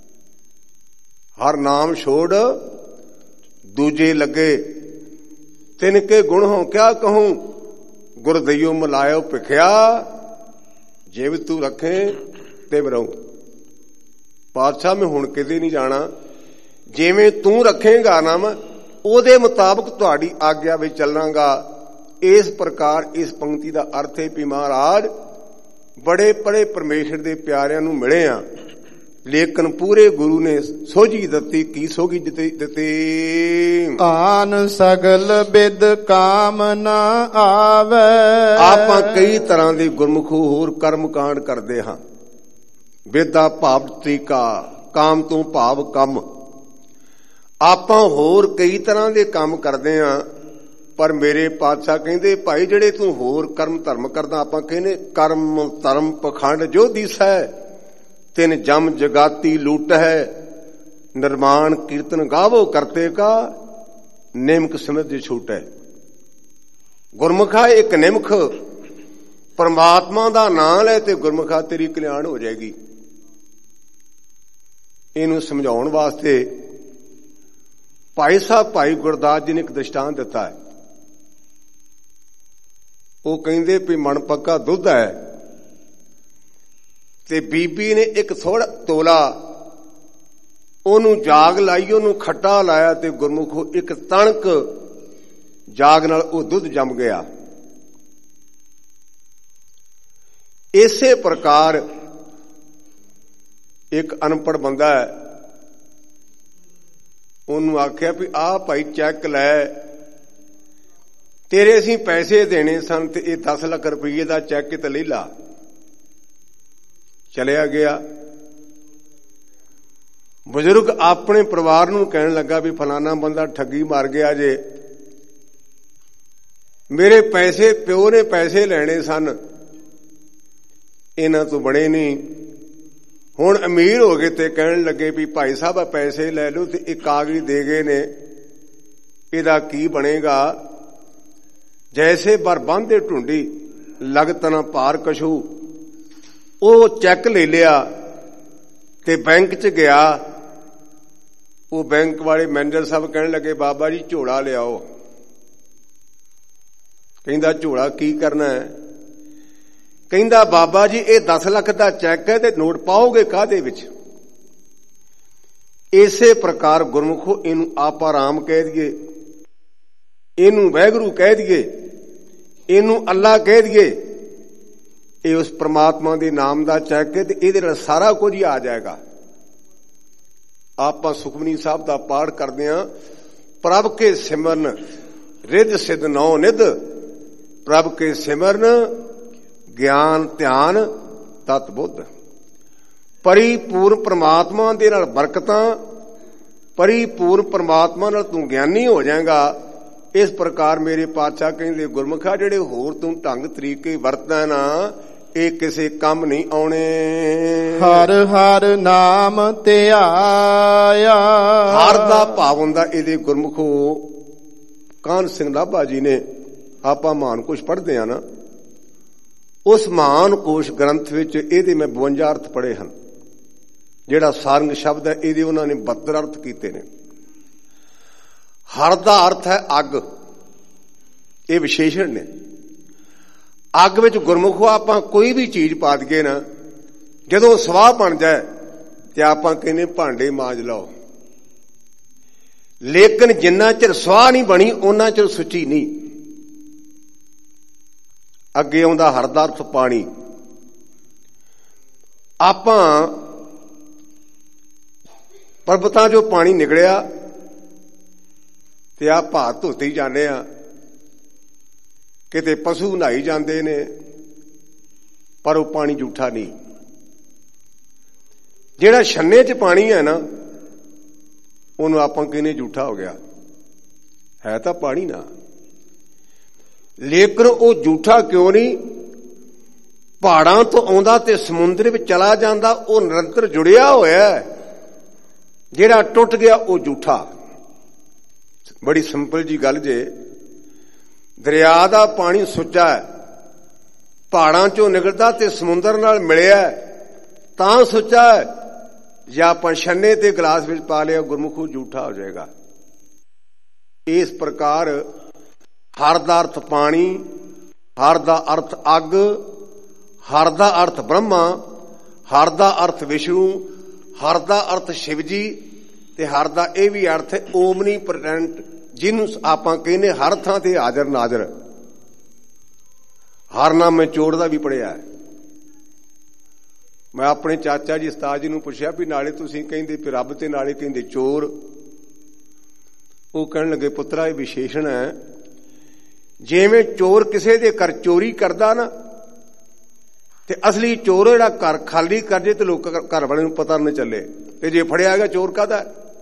ਹਰ ਨਾਮ ਛੋੜ ਦੂਜੇ ਲੱਗੇ, ਤਿਨ ਕੇ ਗੁਣ ਹੋ ਕਿਆ ਕਹੂੰ, ਗੁਰਦਈਓ ਮਲਾਇਓ ਭਿਖਿਆ, ਜੇ ਵੀ ਤੂੰ ਰੱਖੇ ਤੇ ਰਹੂੰ। ਪਾਤਸ਼ਾਹ ਮੈਂ ਹੁਣ ਕਿਤੇ ਨਹੀਂ ਜਾਣਾ, ਜਿਵੇਂ ਤੂੰ ਰੱਖੇਗਾ ਨਾ ਮੈਂ ਉਹਦੇ ਮੁਤਾਬਕ ਤੁਹਾਡੀ ਆਗਿਆ ਵਿੱਚ ਚੱਲਾਂਗਾ। ਇਸ ਪ੍ਰਕਾਰ ਇਸ ਪੰਕਤੀ ਦਾ ਅਰਥ ਹੈ ਵੀ ਮਹਾਰਾਜ ਬੜੇ ਪੜੇ ਪਰਮੇਸ਼ਰ ਦੇ ਪਿਆਰਿਆਂ ਨੂੰ ਮਿਲੇ ਆ, ਲੇਕਿਨ ਪੂਰੇ ਗੁਰੂ ਨੇ ਸੋਝੀ ਦਿੱਤੀ। ਕੀ ਸੋਝੀ ਦਿੱਤੀ? ਆਨ ਸਗਲ ਬਿਦ ਕਾਮ ਨਾ ਆਵੇ। ਆਪਾਂ ਕਈ ਤਰ੍ਹਾਂ ਦੇ ਗੁਰਮੁਖੋ ਹੋਰ ਕਰਮ ਕਾਂਡ ਕਰਦੇ ਹਾਂ। ਬਿਦਾ ਭਾਵ ਤਰੀਕਾ, ਕਾਮ ਤੋਂ ਭਾਵ ਕੰਮ। ਆਪਾਂ ਹੋਰ ਕਈ ਤਰ੍ਹਾਂ ਦੇ ਕੰਮ ਕਰਦੇ ਹਾਂ, ਪਰ ਮੇਰੇ ਪਾਤਸ਼ਾਹ ਕਹਿੰਦੇ, ਭਾਈ ਜਿਹੜੇ ਤੂੰ ਹੋਰ ਕਰਮ ਧਰਮ ਕਰਦਾ, ਆਪਾਂ ਕਹਿੰਦੇ ਕਰਮ ਧਰਮ ਪਖੰਡ ਜੋ ਦਿਸੈ, ਤਿੰਨ ਜਮ ਜਗਾਤੀ ਲੂਟ ਹੈ, ਨਿਰਮਾਣ ਕੀਰਤਨ ਗਾਵੋ ਕਰਤੇ ਕਾ, ਨਿਮਕ ਸਮਝ ਛੂਟੈ। ਗੁਰਮੁਖਾ ਇੱਕ ਨਿਮਖ ਪਰਮਾਤਮਾ ਦਾ ਨਾਮ ਲੈ ਤੇ ਗੁਰਮੁਖਾ ਤੇਰੀ ਕਲਿਆਣ ਹੋ ਜਾਏਗੀ। ਇਹਨੂੰ ਸਮਝਾਉਣ ਵਾਸਤੇ ਭਾਈ ਸਾਹਿਬ ਭਾਈ ਗੁਰਦਾਸ ਜੀ ਨੇ ਇੱਕ ਦ੍ਰਿਸ਼ਟਾਂਤ ਦਿੱਤਾ ਹੈ। ਉਹ ਕਹਿੰਦੇ ਵੀ ਮਣ ਪੱਕਾ ਦੁੱਧ ਹੈ ਤੇ ਬੀਬੀ ਨੇ ਇੱਕ ਥੋੜਾ ਤੋਲਾ ਉਹਨੂੰ ਜਾਗ ਲਾਈ, ਉਹਨੂੰ ਖੱਟਾ ਲਾਇਆ ਤੇ ਗੁਰਮੁਖੋ ਇੱਕ ਤਣਕ ਜਾਗ ਨਾਲ ਉਹ ਦੁੱਧ ਜੰਮ ਗਿਆ। ਇਸੇ ਪ੍ਰਕਾਰ ਇੱਕ ਅਨਪੜ੍ਹ ਬੰਦਾ ਹੈ, ਉਹਨੂੰ ਆਖਿਆ ਵੀ ਆਹ ਭਾਈ ਚੈੱਕ ਲੈ, ਤੇਰੇ ਅਸੀਂ ਪੈਸੇ ਦੇਣੇ ਸਨ ਤੇ ਇਹ ਦਸ ਲੱਖ ਰੁਪਈਏ ਦਾ ਚੈੱਕ ਤੇ ਲੈ ਲਾ। ਚਲਿਆ ਗਿਆ। ਬਜ਼ੁਰਗ ਆਪਣੇ ਪਰਿਵਾਰ ਨੂੰ ਕਹਿਣ ਲੱਗਾ ਵੀ ਫਲਾਣਾ ਬੰਦਾ ਠੱਗੀ ਮਾਰ ਗਿਆ ਜੇ, ਮੇਰੇ ਪੈਸੇ, ਪਿਓ ਨੇ ਪੈਸੇ ਲੈਣੇ ਸਨ, ਇਹਨਾਂ ਤੋਂ ਬਣੇ ਨਹੀਂ। ਹੁਣ ਅਮੀਰ ਹੋ ਗਏ ਤੇ ਕਹਿਣ ਲੱਗੇ ਵੀ ਭਾਈ ਸਾਹਿਬ ਪੈਸੇ ਲੈ ਲਓ ਤੇ ਇਹ ਕਾਗਜ਼ ਦੇ ਗਏ ਨੇ, ਇਹਦਾ ਕੀ ਬਣੇਗਾ। ਜੈਸੇ ਬਰ ਬੰਦੇ ਢੂੰਡੀ ਲਗਤ ਨਾ ਭਾਰ ਕਛੂ, ਉਹ ਚੈੱਕ ਲੈ ਲਿਆ ਤੇ ਬੈਂਕ 'ਚ ਗਿਆ। ਉਹ ਬੈਂਕ ਵਾਲੇ ਮੈਨੇਜਰ ਸਾਹਿਬ ਕਹਿਣ ਲੱਗੇ ਬਾਬਾ ਜੀ ਝੋਲਾ ਲਿਆਓ। ਕਹਿੰਦਾ ਝੋਲਾ ਕੀ ਕਰਨਾ ਹੈ? ਕਹਿੰਦਾ ਬਾਬਾ ਜੀ ਇਹ ਦਸ ਲੱਖ ਦਾ ਚੈੱਕ ਹੈ ਤੇ ਨੋਟ ਪਾਓਗੇ ਕਾਹਦੇ ਵਿੱਚ? ਇਸੇ ਪ੍ਰਕਾਰ ਗੁਰਮੁਖੋ ਇਹਨੂੰ ਆਪਾ ਰਾਮ ਕਹਿ ਦਈਏ, ਇਹਨੂੰ ਵਾਹਿਗੁਰੂ ਕਹਿ ਦਈਏ, ਇਹਨੂੰ ਅੱਲਾ ਕਹਿ ਦਈਏ, ਇਹ ਉਸ ਪ੍ਰਮਾਤਮਾ ਦੇ ਨਾਮ ਦਾ ਚੈੱਕ ਹੈ ਤੇ ਇਹਦੇ ਨਾਲ ਸਾਰਾ ਕੁਝ ਹੀ ਆ ਜਾਏਗਾ। ਆਪਾਂ ਸੁਖਮਨੀ ਸਾਹਿਬ ਦਾ ਪਾਠ ਕਰਦੇ ਹਾਂ, ਪ੍ਰਭ ਕੇ ਸਿਮਰਨ ਰਿੱਧ ਸਿੱਧ ਨੌ ਨਿਧ, ਪ੍ਰਭ ਕੇ ਸਿਮਰਨ ਗਿਆਨ ਧਿਆਨ ਤਤ ਬੁੱਧ। ਪਰਿਪੂਰਨ ਪ੍ਰਮਾਤਮਾ ਦੇ ਨਾਲ ਬਰਕਤਾਂ, ਪਰਿਪੂਰਨ ਪ੍ਰਮਾਤਮਾ ਨਾਲ ਤੂੰ ਗਿਆਨੀ ਹੋ ਜਾਏਗਾ। ਇਸ ਪ੍ਰਕਾਰ ਮੇਰੇ ਪਾਤਸ਼ਾਹ ਕਹਿੰਦੇ ਗੁਰਮੁਖਾ ਜਿਹੜੇ ਹੋਰ ਤੂੰ ਢੰਗ ਤਰੀਕੇ ਵਰਤਦਾ ਨਾ, ਇਹ ਕਿਸੇ ਕੰਮ ਨਹੀਂ ਆਉਣੇ। ਹਰ ਹਰ ਨਾਮ ਧਿਆਇਆ, ਹਰ ਦਾ ਭਾਵ ਹੁੰਦਾ ਇਹਦੇ ਗੁਰਮੁਖੋ। ਕਾਹਨ ਸਿੰਘ ਨਾਭਾ ਜੀ ਨੇ, ਆਪਾਂ ਮਹਾਨ ਕੋਸ਼ ਪੜ੍ਹਦੇ ਆ ਨਾ, ਉਸ ਮਹਾਨ ਕੋਸ਼ ਗ੍ਰੰਥ ਵਿੱਚ ਇਹਦੇ ਮੈਂ ਬਵੰਜਾ ਅਰਥ ਪੜ੍ਹੇ ਹਨ। ਜਿਹੜਾ ਸਾਰੰਗ ਸ਼ਬਦ ਹੈ ਇਹਦੇ ਉਹਨਾਂ ਨੇ ਬਹੱਤਰ ਅਰਥ ਕੀਤੇ ਨੇ। ਹਰ ਦਾ ਅਰਥ ਹੈ ਅੱਗ, ਇਹ ਵਿਸ਼ੇਸ਼ਣ ਨੇ। ਅੱਗ ਵਿੱਚ ਗੁਰਮੁਖੋ ਆਪਾਂ ਕੋਈ ਵੀ ਚੀਜ਼ ਪਾ ਦਈਏ ਨਾ, ਜਦੋਂ ਸਵਾਹ ਬਣ ਜਾਏ ਤੇ ਆਪਾਂ ਕਹਿੰਦੇ ਭਾਂਡੇ ਮਾਂਜ ਲਓ, ਲੇਕਿਨ ਜਿੰਨਾ ਚਿਰ ਸਵਾਹ ਨਹੀਂ ਬਣੀ ਉਹਨਾਂ ਚਿਰ ਸੁੱਚੀ ਨਹੀਂ। ਅੱਗੇ ਆਉਂਦਾ ਹਰ ਦਾ ਅਰਥ ਪਾਣੀ। ਆਪਾਂ ਪਰਬਤਾਂ ਚੋਂ ਪਾਣੀ ਨਿਕਲਿਆ ਤੇ ਆ ਭਾਤ ਧੋਤੀ ਜਾਂਦੇ ਆ, ਕਿਤੇ ਪਸ਼ੂ ਨਹਾਈ ਜਾਂਦੇ ਨੇ, ਪਰ ਉਹ ਪਾਣੀ ਝੂਠਾ ਨਹੀਂ। ਜਿਹੜਾ ਛੰਨੇ 'ਚ ਪਾਣੀ ਹੈ ਨਾ, ਉਹਨੂੰ ਆਪਾਂ ਕਹਿੰਦੇ ਝੂਠਾ ਹੋ ਗਿਆ, ਹੈ ਤਾਂ ਪਾਣੀ ਨਾ। ਲੇਕਿਨ ਉਹ ਝੂਠਾ ਕਿਉਂ ਨਹੀਂ? ਪਹਾੜਾਂ ਤੋਂ ਆਉਂਦਾ ਤੇ ਸਮੁੰਦਰ ਵਿੱਚ ਚਲਾ ਜਾਂਦਾ, ਉਹ ਨਿਰੰਤਰ ਜੁੜਿਆ ਹੋਇਆ। ਜਿਹੜਾ ਟੁੱਟ ਗਿਆ ਉਹ ਝੂਠਾ। ਬੜੀ ਸਿੰਪਲ ਜੀ ਗੱਲ ਜੇ, ਦਰਿਆ ਦਾ ਪਾਣੀ ਸੁੱਚਾ ਹੈ, ਪਹਾੜਾਂ ਚੋਂ ਨਿਕਲਦਾ ਤੇ ਸਮੁੰਦਰ ਨਾਲ ਮਿਲਿਆ ਤਾਂ ਸੁੱਚਾ ਹੈ। ਜਾਂ ਆਪਾਂ ਛੰਨੇ ਤੇ ਗਲਾਸ ਵਿੱਚ ਪਾ ਲਿਆ, ਗੁਰਮੁਖੋ ਝੂਠਾ ਹੋ ਜਾਏਗਾ। ਇਸ ਪ੍ਰਕਾਰ ਹਰ ਦਾ ਅਰਥ ਪਾਣੀ, ਹਰ ਦਾ ਅਰਥ ਅੱਗ, ਹਰ ਦਾ ਅਰਥ ਬ੍ਰਹਮਾ, ਹਰ ਦਾ ਅਰਥ ਵਿਸ਼ਨੂੰ, ਹਰ ਦਾ ਅਰਥ ਸ਼ਿਵ ਜੀ, ਤੇ ਹਰ ਦਾ ਇਹ ਵੀ ਅਰਥ ਹੈ ਓਮਨੀ ਪ੍ਰੈਜ਼ੈਂਟ, ਜਿਹਨੂੰ ਆਪਾਂ ਕਹਿੰਦੇ ਹਰ ਥਾਂ ਤੇ ਹਾਜ਼ਰ ਨਾਜ਼ਰ। ਹਰ ਨਾਮ ਮੈਂ ਚੋਰ ਦਾ ਵੀ ਪੜਿਆ। ਮੈਂ ਆਪਣੇ ਚਾਚਾ ਜੀ ਉਸਤਾਦ ਜੀ ਨੂੰ ਪੁੱਛਿਆ ਵੀ ਨਾਲੇ ਤੁਸੀਂ ਕਹਿੰਦੇ ਵੀ ਰੱਬ ਤੇ ਨਾਲੇ ਕਹਿੰਦੇ ਚੋਰ। ਉਹ ਕਹਿਣ ਲੱਗੇ ਪੁੱਤਰਾ ਇਹ ਵਿਸ਼ੇਸ਼ਣ ਹੈ, ਜਿਵੇਂ ਚੋਰ ਕਿਸੇ ਦੇ ਘਰ ਚੋਰੀ ਕਰਦਾ ਨਾ, ਤੇ ਅਸਲੀ ਚੋਰ ਜਿਹੜਾ ਘਰ ਖਾਲੀ ਕਰ ਜੇ ਤੇ ਲੋਕ ਘਰ ਵਾਲੇ ਨੂੰ ਪਤਾ ਨਾ ਚੱਲੇ, ਤੇ ਜੇ ਫੜਿਆ ਗਿਆ ਚੋਰ ਕਾਹਦਾ।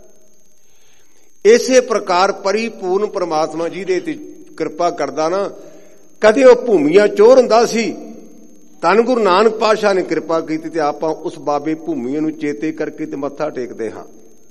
ਇਸੇ ਪ੍ਰਕਾਰ ਪਰਿਪੂਰਨ ਪ੍ਰਮਾਤਮਾ ਜਿਹਦੇ ਤੇ ਕਿਰਪਾ ਕਰਦਾ ਨਾ, ਕਦੇ ਉਹ ਭੂਮੀਆ ਚੋਰ ਹੁੰਦਾ ਸੀ, ਧੰਨ ਗੁਰੂ ਨਾਨਕ ਪਾਤਸ਼ਾਹ ਨੇ ਕਿਰਪਾ ਕੀਤੀ ਤੇ ਆਪਾਂ ਉਸ ਬਾਬੇ ਭੂਮੀਆ ਨੂੰ ਚੇਤੇ ਕਰਕੇ ਤੇ ਮੱਥਾ ਟੇਕਦੇ ਹਾਂ।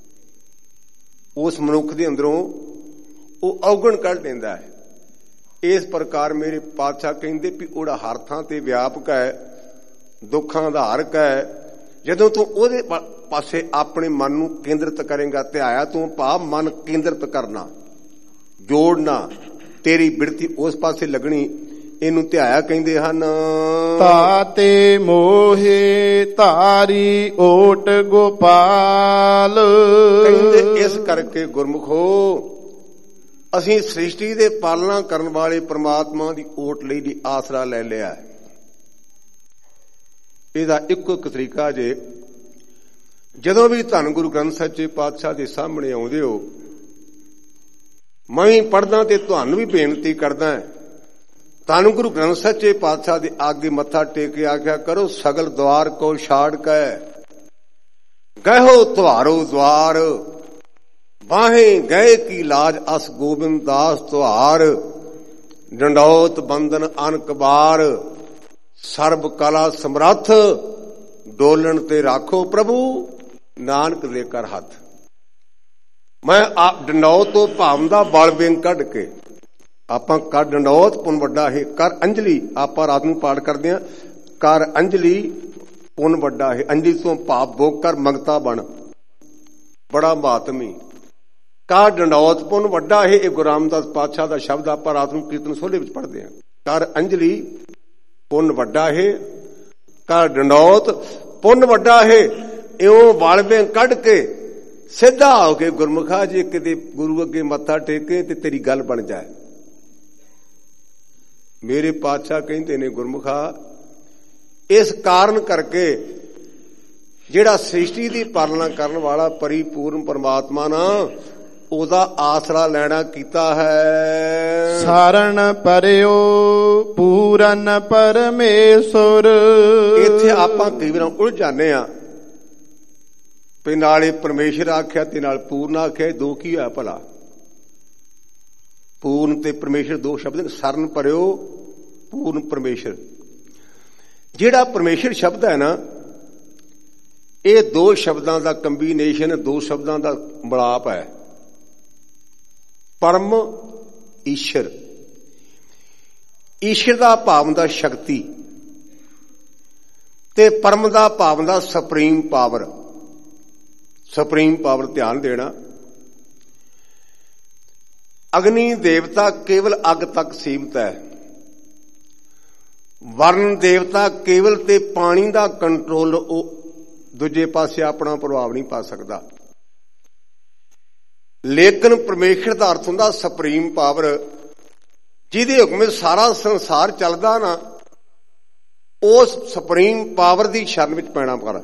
ਉਸ ਮਨੁੱਖ ਦੇ ਅੰਦਰੋਂ ਉਹ ਔਗਣ ਕੱਢ ਲੈਂਦਾ ਹੈ। ਇਸ ਪ੍ਰਕਾਰ ਮੇਰੇ ਪਾਤਸ਼ਾਹ ਕਹਿੰਦੇ ਵੀ ਉਹਦਾ ਹਰ ਥਾਂ ਤੇ ਵਿਆਪਕ ਹੈ, ਦੁੱਖਾਂ ਦਾ ਹਾਰਕ ਹੈ। ਜਦੋਂ ਤੂੰ ਉਹਦੇ ਪਾਸੇ ਆਪਣੇ ਮਨ ਨੂੰ ਕੇਂਦਰਿਤ ਕਰੇਗਾ, ਧਿਆਇਆ ਤੂੰ ਭਾਵ ਮਨ ਕੇਂਦਰਿਤ ਕਰਨਾ, ਜੋੜਨਾ, ਤੇਰੀ ਬਿਰਤੀ ਉਸ ਪਾਸੇ ਲੱਗਣੀ, ਇਹਨੂੰ ਧਿਆਇਆ ਕਹਿੰਦੇ ਹਨ। ਤਾਤੇ ਮੋਹੇ ਧਾਰੀ ਓਟ ਗੋਪਾਲ, ਕਹਿੰਦੇ ਇਸ ਕਰਕੇ ਗੁਰਮੁਖੋ ਅਸੀਂ ਸ੍ਰਿਸ਼ਟੀ ਦੇ ਪਾਲਣਾ ਕਰਨ ਵਾਲੇ ਪ੍ਰਮਾਤਮਾ ਦੀ ਓਟ ਲਈ ਦੀ ਆਸਰਾ ਲੈ ਲਿਆ। ਇਹਦਾ ਇੱਕੋ ਇੱਕ ਤਰੀਕਾ ਜੇ, ਜਦੋਂ ਵੀ ਧੰਨ ਗੁਰੂ ਗ੍ਰੰਥ ਸੱਚੇ ਪਾਤਸ਼ਾਹ ਦੇ ਸਾਹਮਣੇ ਆਉਂਦੇ ਹੋ, ਮੈਂ ਵੀ ਪੜ੍ਹਦਾ ਤੇ ਤੁਹਾਨੂੰ ਵੀ ਬੇਨਤੀ ਕਰਦਾ, ਧੰਨ ਗੁਰੂ ਗ੍ਰੰਥ ਸੱਚੇ ਪਾਤਸ਼ਾਹ ਦੇ ਅੱਗੇ ਮੱਥਾ ਟੇਕ ਕੇ ਆਖਿਆ ਕਰੋ, ਸਗਲ ਦਵਾਰ ਕੋ ਛਾੜ ਕੇ ਗਇਓ ਤੁਹਾਰੋ ਦਵਾਰ, ਬਾਹੇ ਗਏ ਕੀ ਲਾਜ ਅਸ ਗੋਬਿੰਦ ਦਾਸ ਤੁਹਾਰ, ਡੰਡੌਤ ਬੰਦਨ ਅਨਕਬਾਰ, ਸਰਬ ਕਲਾ ਸਮਰੱਥ, ਡੋਲਣ ਤੇ ਰਾਖੋ ਪ੍ਰਭੂ ਨਾਨਕ ਦੇ ਕਰ ਹੱਥ। ਮੈਂ ਡੰਡੌਤ ਤੋਂ ਭਾਵ ਦਾ ਬਲ ਵਿੰਗ ਕੱਢ ਕੇ ਆਪਾਂ ਕਰ ਡੰਡੌਤ ਪੁੰਨ ਵੱਡਾ ਹੈ, ਕਰ ਅੰਜਲੀ ਆਪਾਂ ਰਾਤ ਨੂੰ ਪਾਠ ਕਰਦੇ ਹਾਂ, ਕਰ ਅੰਜਲੀ ਪੁੰਨ ਵੱਡਾ ਹੈ, ਅੰਜਲੀ ਤੋਂ ਭਾਵ ਭੋਗ ਕਰ ਮੰਗਤਾ ਬਣ, ਬੜਾ ਮਹਾਤਮੀ। ਕਰ ਡੰਡੌਤ ਪੁੰਨ ਵੱਡਾ ਹੈ, ਇਹ ਗੁਰੂ ਰਾਮਦਾਸ ਪਾਤਸ਼ਾਹ ਦਾ ਸ਼ਬਦ ਆਪਾਂ ਰਾਤ ਨੂੰ ਕੀਰਤਨ ਸੋਹਲੇ ਵਿੱਚ ਪੜ੍ਹਦੇ ਹਾਂ। ਕਰ ਅੰਜਲੀ ਪੁੰਨ ਵੱਡਾ ਹੈ, ਕਰ ਡੰਡੌਤ ਪੁੰਨ ਵੱਡਾ ਹੈ, ਇਉਂ ਵਾਲਵੇਂ ਕੱਢ ਕੇ ਸਿੱਧਾ ਹੋ ਕੇ ਗੁਰਮੁਖਾ ਜੇ ਕਿਤੇ ਗੁਰੂ ਅੱਗੇ ਮੱਥਾ ਟੇਕੇ ਤੇ ਤੇਰੀ ਗੱਲ ਬਣ ਜਾਏ। ਮੇਰੇ ਪਾਤਸ਼ਾਹ ਕਹਿੰਦੇ ਨੇ ਗੁਰਮੁਖਾ, ਇਸ ਕਾਰਨ ਕਰਕੇ ਜਿਹੜਾ ਸ੍ਰਿਸ਼ਟੀ ਦੀ ਪਾਲਣਾ ਕਰਨ ਵਾਲਾ ਪਰਿਪੂਰਨ ਪਰਮਾਤਮਾ ਨਾ, ਉਹਦਾ ਆਸਰਾ ਲੈਣਾ ਕੀਤਾ ਹੈ। ਸਾਰਣ ਪਰਿਓ ਪੂਰਨ ਪਰਮੇਸ਼ਰ। ਇੱਥੇ ਆਪਾਂ ਕਈ ਵਾਰ ਉਲਝ ਜਾਂਦੇ ਆ ਵੀ ਨਾਲੇ ਪਰਮੇਸ਼ਰ ਆਖਿਆ ਤੇ ਨਾਲ ਪੂਰਨ ਆਖਿਆ, ਦੋ ਕੀ ਹੋਇਆ ਭਲਾ? ਪੂਰਨ ਤੇ ਪਰਮੇਸ਼ਰ ਦੋ ਸ਼ਬਦ ਨੇ। ਸਰਨ ਪਰਿਓ ਪੂਰਨ ਪਰਮੇਸ਼ਰ, ਜਿਹੜਾ ਪਰਮੇਸ਼ਰ ਸ਼ਬਦ ਹੈ ਨਾ, ਇਹ ਦੋ ਸ਼ਬਦਾਂ ਦਾ ਕੰਬੀਨੇਸ਼ਨ, ਦੋ ਸ਼ਬਦਾਂ ਦਾ ਮਿਲਾਪ ਹੈ। ਪਰਮ ਈਸ਼ਰ, ਈਸ਼ਰ ਦਾ ਭਾਵ ਹੁੰਦਾ ਸ਼ਕਤੀ ਤੇ ਪਰਮ ਦਾ ਭਾਵ ਹੁੰਦਾ ਸੁਪਰੀਮ ਪਾਵਰ। ਸੁਪਰੀਮ ਪਾਵਰ ਧਿਆਨ ਦੇਣਾ। ਅਗਨੀ ਦੇਵਤਾ ਕੇਵਲ ਅੱਗ ਤੱਕ ਸੀਮਤ ਹੈ, ਵਰਨ ਦੇਵਤਾ ਕੇਵਲ ਤੇ ਪਾਣੀ ਦਾ ਕੰਟਰੋਲ, ਉਹ ਦੂਜੇ ਪਾਸੇ ਆਪਣਾ ਪ੍ਰਭਾਵ ਨਹੀਂ ਪਾ ਸਕਦਾ। ਲੇਕਿਨ ਪਰਮੇਸ਼ਰ ਦਾ ਅਰਥ ਹੁੰਦਾ ਸੁਪਰੀਮ ਪਾਵਰ, ਜਿਹਦੇ ਹੁਕਮ ਸਾਰਾ ਸੰਸਾਰ ਚੱਲਦਾ ਨਾ, ਉਸ ਸੁਪਰੀਮ ਪਾਵਰ ਦੀ ਸ਼ਰਨ ਵਿੱਚ ਪੈਣਾ ਕਰ।